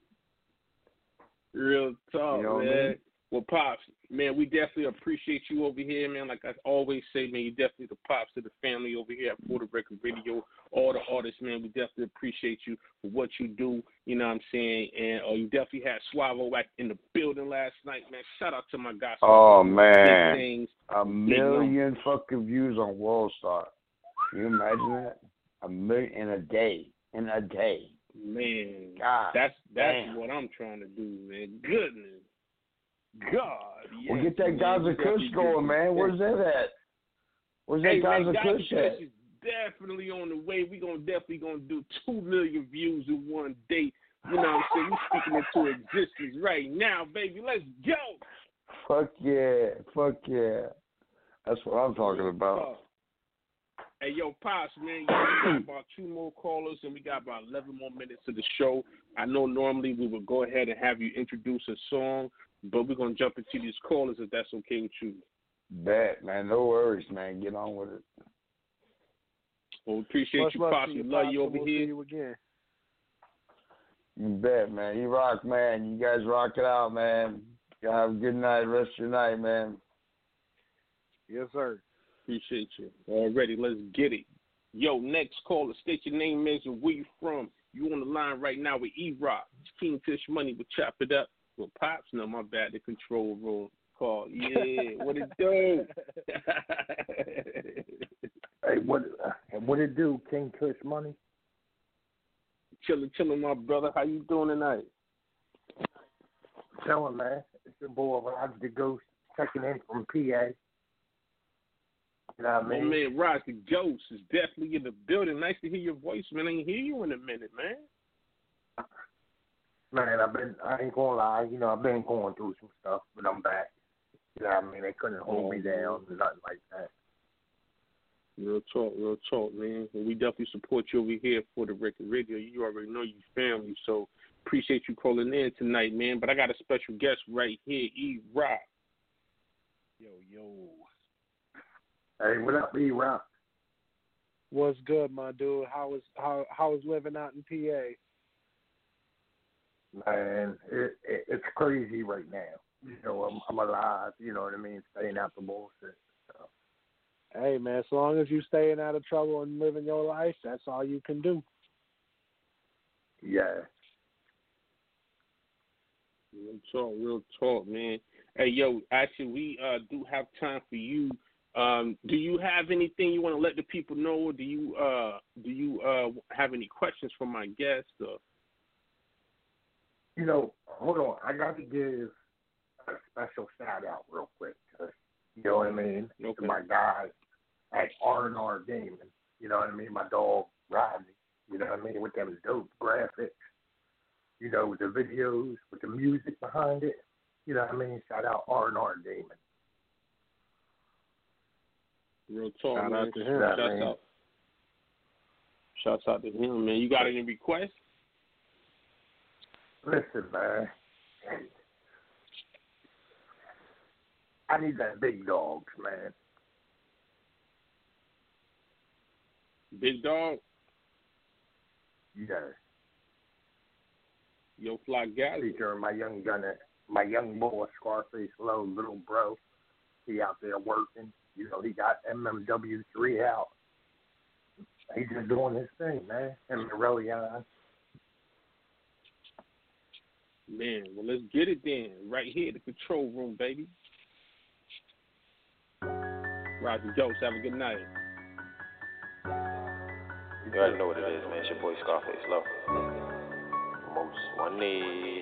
Real talk, You know what I man. mean? Well, Pops, man, we definitely appreciate you over here, man. Like I always say, man, you definitely the Pops to the family over here at For the Record Radio. All the artists, man, we definitely appreciate you for what you do. You know what I'm saying? And uh, you definitely had Suavo back in the building last night, man. Shout out to my guy. Oh, Big man. things. A million fucking views on World Star. Can you imagine that? A million in a day. In a day. Man, God, that's that's damn. what I'm trying to do, man. Goodness. God, yes, Well, get that man. Gaza We Kush definitely going, do. man. Where's that at? Where's that Hey, Gaza man, Gaza Kush Kush at? is definitely on the way. We gonna definitely gonna do two million views in one day. You know what I'm saying? We speaking into existence right now, baby. Let's go. Fuck yeah. Fuck yeah. That's what I'm talking about. Hey, yo, Pops, man, we got about two more callers, and we got about eleven more minutes of the show. I know normally we would go ahead and have you introduce a song, but we're going to jump into these callers if that's okay with you. Bet, man. No worries, man. Get on with it. Well, we appreciate much you, love Pops. to you, We love Pops, you and over we'll here. See you again. You bet, man. You rock, man. You guys rock it out, man. You have a good night, rest of your night, man. Yes, sir. Appreciate you. Already, let's get it. Yo, next caller, state your name is and where you from. You on the line right now with E-Rock. It's King Kush Money. We'll chop it up. Well, Pops, no, my bad, the control room call. Yeah, what it do? Hey, what what it do, King Kush Money? Chilling, chilling, my brother. How you doing tonight? Chilling, man. It's your boy Roger the Ghost checking in from P A. You know what I mean? My man, Roger the Ghost is definitely in the building. Nice to hear your voice, man. I ain't hear you in a minute, man. Man, I've been, I ain't gonna lie, you know, I've been going through some stuff, but I'm back. You know what I mean? They couldn't hold me down, nothing like that. Real talk, real talk, man. And we definitely support you over here for the Record Radio. You already know you family, so appreciate you calling in tonight, man. But I got a special guest right here, E-Rock. Yo, yo. Hey, what up, E-Rock? What's good, my dude? How was how how was living out in P A? Man, it, it, it's crazy right now. You know, I'm, I'm alive. You know what I mean? Staying out the bullshit. So. Hey, man, as long as you staying out of trouble and living your life, that's all you can do. Yeah. Real talk, real talk, man. Hey, yo, actually, we uh, do have time for you. Um, do you have anything you want to let the people know, or do you uh, do you uh, have any questions for my guest? Or? You know, hold on. I got to give a special shout out real quick. Cause, you know what I mean? Okay. To my guys at R and R Gaming. You know what I mean? My dog Rodney. You know what I mean? With them dope graphics. You know, with the videos, with the music behind it. You know what I mean? Shout out R and R Gaming. Real talk, Shout man. out to him. Shouts man. out. Shouts out to him, man. You got any requests? Listen, man. I need that big dogs, man. Big dog? Yeah. Yo, Fly Guy. Featuring my young gunner, my young boy, Scarface Low, little bro. He out there working. You know, he got M M W three out. He's just doing his thing, man. And Morellion. Man, well, let's get it then. Right here, the control room, baby. Roger Ghost, have a good night. You already know what it is, man. It's your boy Scarface Low. Most wanted.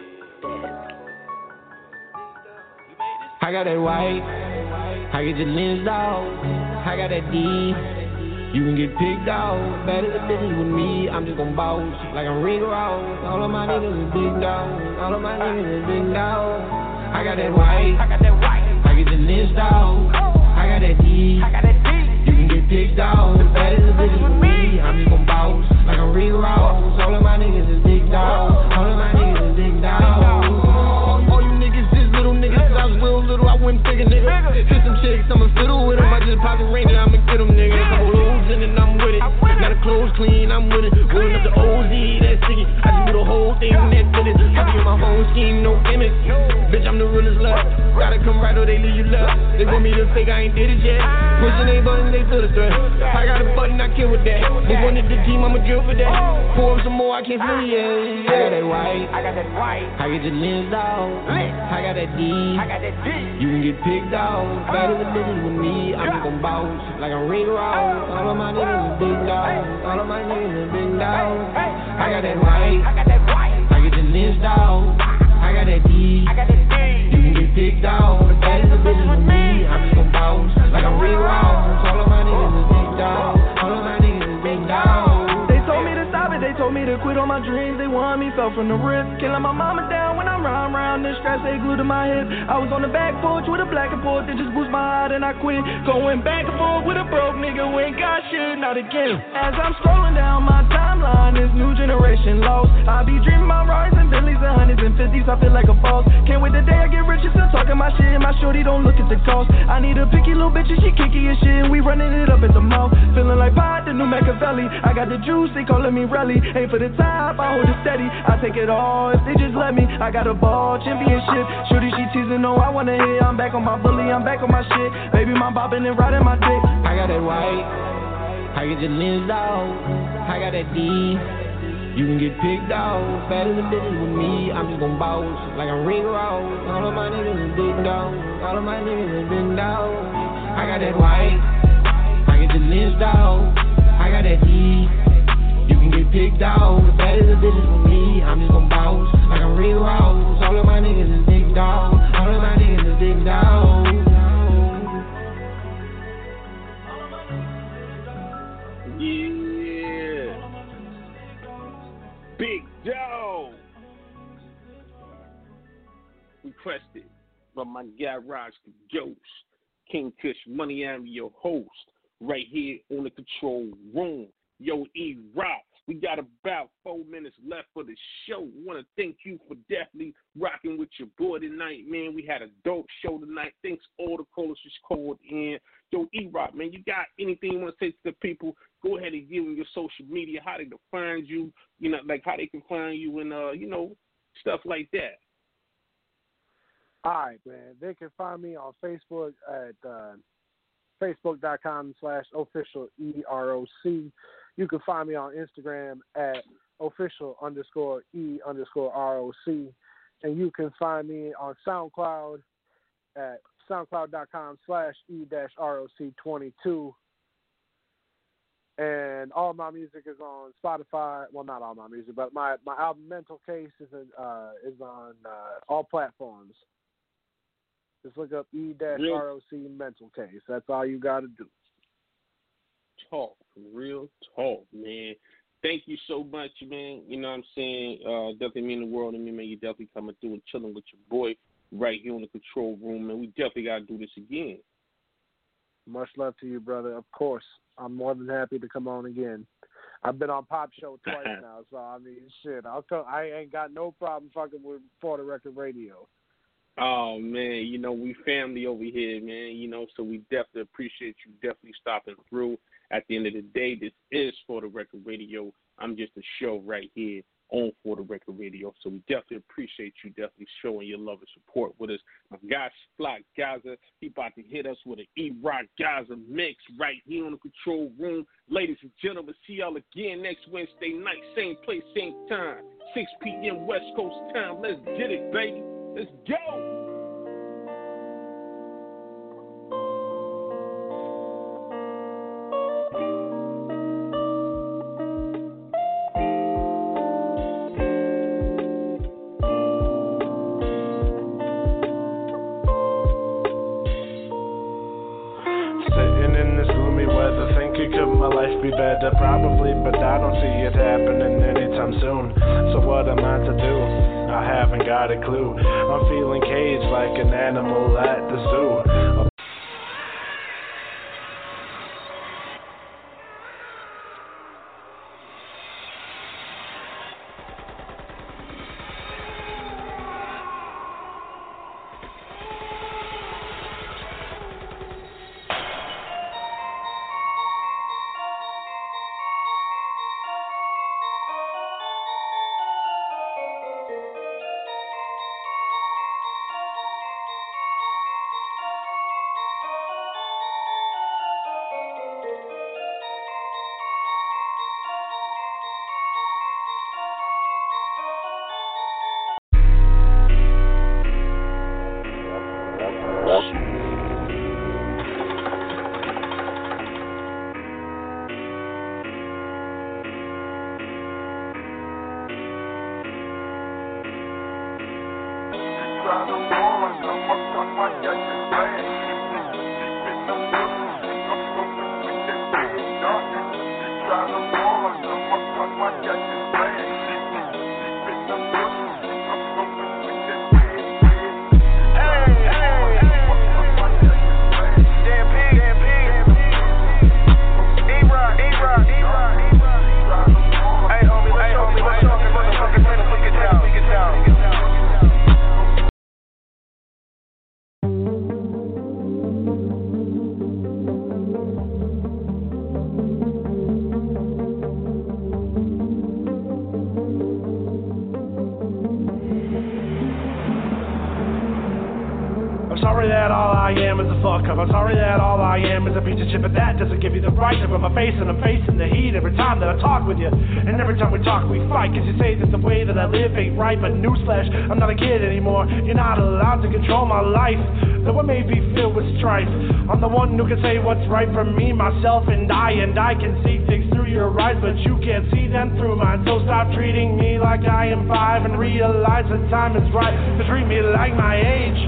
I got that white, I get your lens out. I got that D, you can get picked out. Better the business with me, I'm just gon' bounce like I'm Ring Rouse. All of my niggas is big dogs, all of my niggas is big dogs. I got that white, I got that white, I get your lens out. I got that D, I got that D, you can get picked out. Better the business with me, I'm just gon' bounce like I'm Ring Rouse. All of my niggas is big dogs, all of my niggas is big dogs. All you niggas is little niggas, I was real little, I wouldn't figure nigga. Hit some chicks, I'ma fiddle with them, I just pop the ring and I'ma get them nigga. Couple hoes in it, I'm with it. Got the clothes clean, I'm with it. Rolling up the O Z, that's sticky. I just do the whole thing, that did it. I be in my whole scheme, no gimmick. Bitch, I'm the realest love. Gotta come right or they leave you love. They want me to fake, I ain't did it yet. Pushing they button, they feel the threat. I got a button, I kill with that. They wanted the team, I'ma drill for that. Pour up some more, I can't feel it yet. I got that white, I got that white. I get your lens out. I got that D, I got that D. You can get picked out. Better the business with me, I'm just gon' bounce like I'm Ring Rouse. All of my niggas is big dogs. All of my niggas is big dogs. I got that white, I got that white. I get your lens out. I got that D, I got that D. You can get picked out. Better the business with me, I'm just gon' bounce like I'm Ring Rouse. All of my niggas is big dogs. All of my niggas is big dogs. They told me to stop it, they told me to quit on all my dreams, they want me, fell from the rip. Can't let my mama down when I'm round, round. This stress, they glued to my hip. I was on the back porch with a black and forth, they just boost my heart and I quit. Going back and forth with a broke nigga who ain't got shit, not again. As I'm scrolling down my timeline, this new generation lost. I be dreaming about rides and Bentleys and hundreds and fifties, I feel like a boss. Can't wait the day I get rich and still talking my shit. My shorty don't look at the cost. I need a picky little bitch and she kicky as shit. We running it up at the mouth, feeling like Pod, the new Machiavelli. I got the juice, they calling me Relly. Ain't for the top, I hold it steady. I take it all if they just let me. I got a ball, championship. Shorty, she teasing, no, I wanna hit. I'm back on my bully, I'm back on my shit. Baby, my bopping and riding my dick. I got that white, I get the lens out. I got that D, you can get picked out. Better than business with me, I'm just gon' bounce like I'm Rick Ross. All of my niggas is big dog, all of my niggas is big dog. I got that white, I get the lens out. I got that D, you can get picked out. Better than business with me, I'm just gon' bounce like I'm Rick Ross. All of my niggas is big dog, all of my niggas is big dog. Yeah, Big Dog. Requested by my guy Raj the Ghost, King Kush Money. I'm your host right here on the control room. Yo, E-Rock, we got about four minutes left for the show. We want to thank you for definitely rocking with your boy tonight, man. We had a dope show tonight. Thanks all the callers who called in. Yo, E-Rock, man, you got anything you want to say to the people? Go ahead and give them your social media, how they can find you, you know, like how they can find you and, uh, you know, stuff like that. All right, man. They can find me on Facebook at uh, facebook.com slash official E R O C. You can find me on Instagram at official underscore E underscore R O C. And you can find me on SoundCloud at soundcloud.com slash E dash R O C 22. And all my music is on Spotify. Well, not all my music, but my, my album Mental Case is, in, uh, is on uh, all platforms. Just look up E R O C Mental Case. That's all you got to do. Talk, real talk, man. Thank you so much, man. You know what I'm saying? Uh, definitely mean the world to me, man. You definitely coming through and chilling with your boy right here in the control room, man. We definitely got to do this again. Much love to you, brother. Of course. I'm more than happy to come on again. I've been on Pop Show twice now, so, I mean, shit. I'll tell, I ain't got no problem fucking with For the Record Radio. Oh, man, you know, we family over here, man, you know, so we definitely appreciate you definitely stopping through. At the end of the day, this is For the Record Radio. I'm just a show right here on For the Record Radio, so we definitely appreciate you definitely showing your love and support with us. My guy, Splat Gaza, he about to hit us with an E-Rock Gaza mix right here on the control room. Ladies and gentlemen, see y'all again next Wednesday night, same place, same time, six p.m. West Coast time. Let's get it, baby. Let's go. Be better probably, but I don't see it happening anytime soon. So what am I to do? I haven't got a clue. I'm feeling caged like an animal at the zoo. sorry that all I am is a fuck up. I'm sorry that all I am is a piece of shit, but that doesn't give you the right to rub my face, and I'm facing the heat every time that I talk with you. And every time we talk, we fight, cause you say that the way that I live ain't right. But newsflash, I'm not a kid anymore. You're not allowed to control my life. Though it may be filled with strife, I'm the one who can say what's right for me, myself, and I. And I can see things through your eyes, but you can't see them through mine. So stop treating me like I am five and realize the time is right to treat me like my age.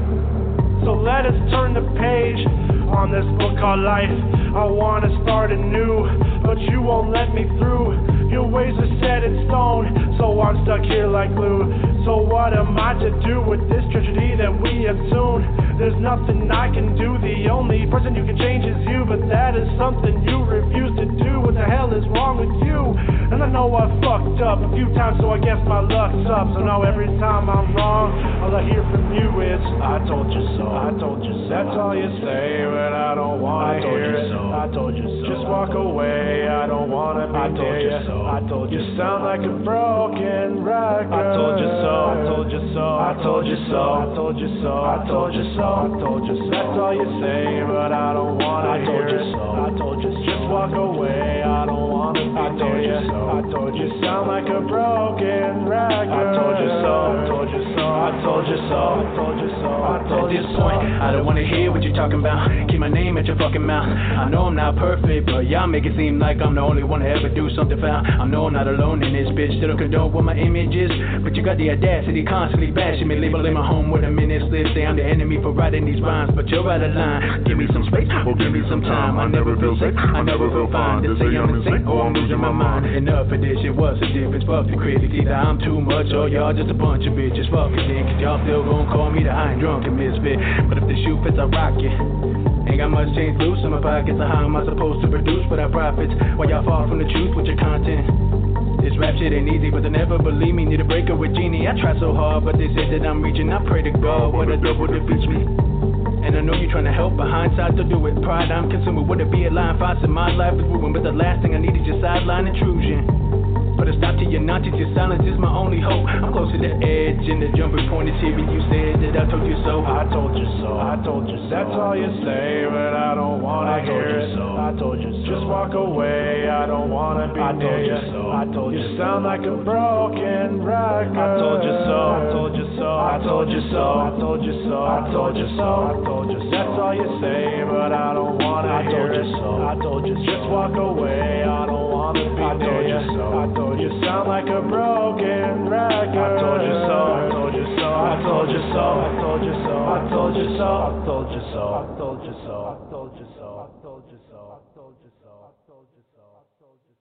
So let us turn the page on this book called life. I wanna start anew, but you won't let me through. Your ways are set in stone, so I'm stuck here like glue. So what am I to do with this tragedy that we have soon? There's nothing I can do, the only person you can change is you. But that is something you refuse to do. What the hell is wrong with you? And I know I fucked up a few times, so I guess my luck's up. So now every time I'm wrong, all I hear from you is I told you so, I told you so. That's all you say, but I don't wanna hear it. So. I told you so. Just walk away, I don't wanna be I told you so. I told you, you sound like a broken record. I told you so, I told you so. I told you so, I told you so. I told you so, I told you so. That's all you say, but I don't wanna I told hear you so. I told you so. Just walk away, I don't wanna be I told you so. I told you, sound like a broken record. I told you so, I told you so. I told you so, I told you so. I told you so. At this point, I don't wanna hear what you're talking about. Keep my name at your fucking mouth. I know I'm not perfect, but y'all make it seem like I'm the only one to ever do something foul. I know I'm not alone in this bitch. Still don't condone what my image is, but you got the audacity constantly bashing me, labeling my home with a minute slip. Say I'm the enemy for writing these rhymes, but you're out of line. Give me some space, or give me some time. I never feel safe, I never feel fine. To say I'm insane, or I'm losing my mind. Enough of this, it was a difference. Fuck the critics, either I'm too much, or y'all just a bunch of bitches. Fuck it then, cause y'all still gon' call me the high and drunk and misfit. But if the shoe fits, I rock it. Ain't got much change loose in my pockets, so how am I supposed to produce without profits? While y'all fall from the truth with your content. This rap shit ain't easy, but they never believe me. Need a breaker with Genie. I try so hard, but they said that I'm reaching. I pray to God, what a devil defeats me. And I know you're trying to help, but hindsight to do it. Pride I'm consuming, would it be a line? Faucet, my life is ruined, but the last thing I need is your sideline intrusion. Put a stop to your nonsense, your silence is my only hope. I'm close to the edge, and the jumping point is here, and you said that I told you so. I told you so, I told you so. That's all you say, but I don't wanna I hear it. So. I told you so. Just walk away, I don't wanna be I near you. So. I told you, you sound like a broken record. I told you so, I told you so. I told you so, I told you so. I told you so, I told you so. That's all you say, but I don't wanna I hear it. So. I told you so. Just walk away, I don't wanna be I near you. So. I told you sound like a broken record. I told you so, I told you so. I told you so, I told you so. I told you so, I told you so. I told you so, I told you so. I told you so, I told you so. I told you so, I told you so.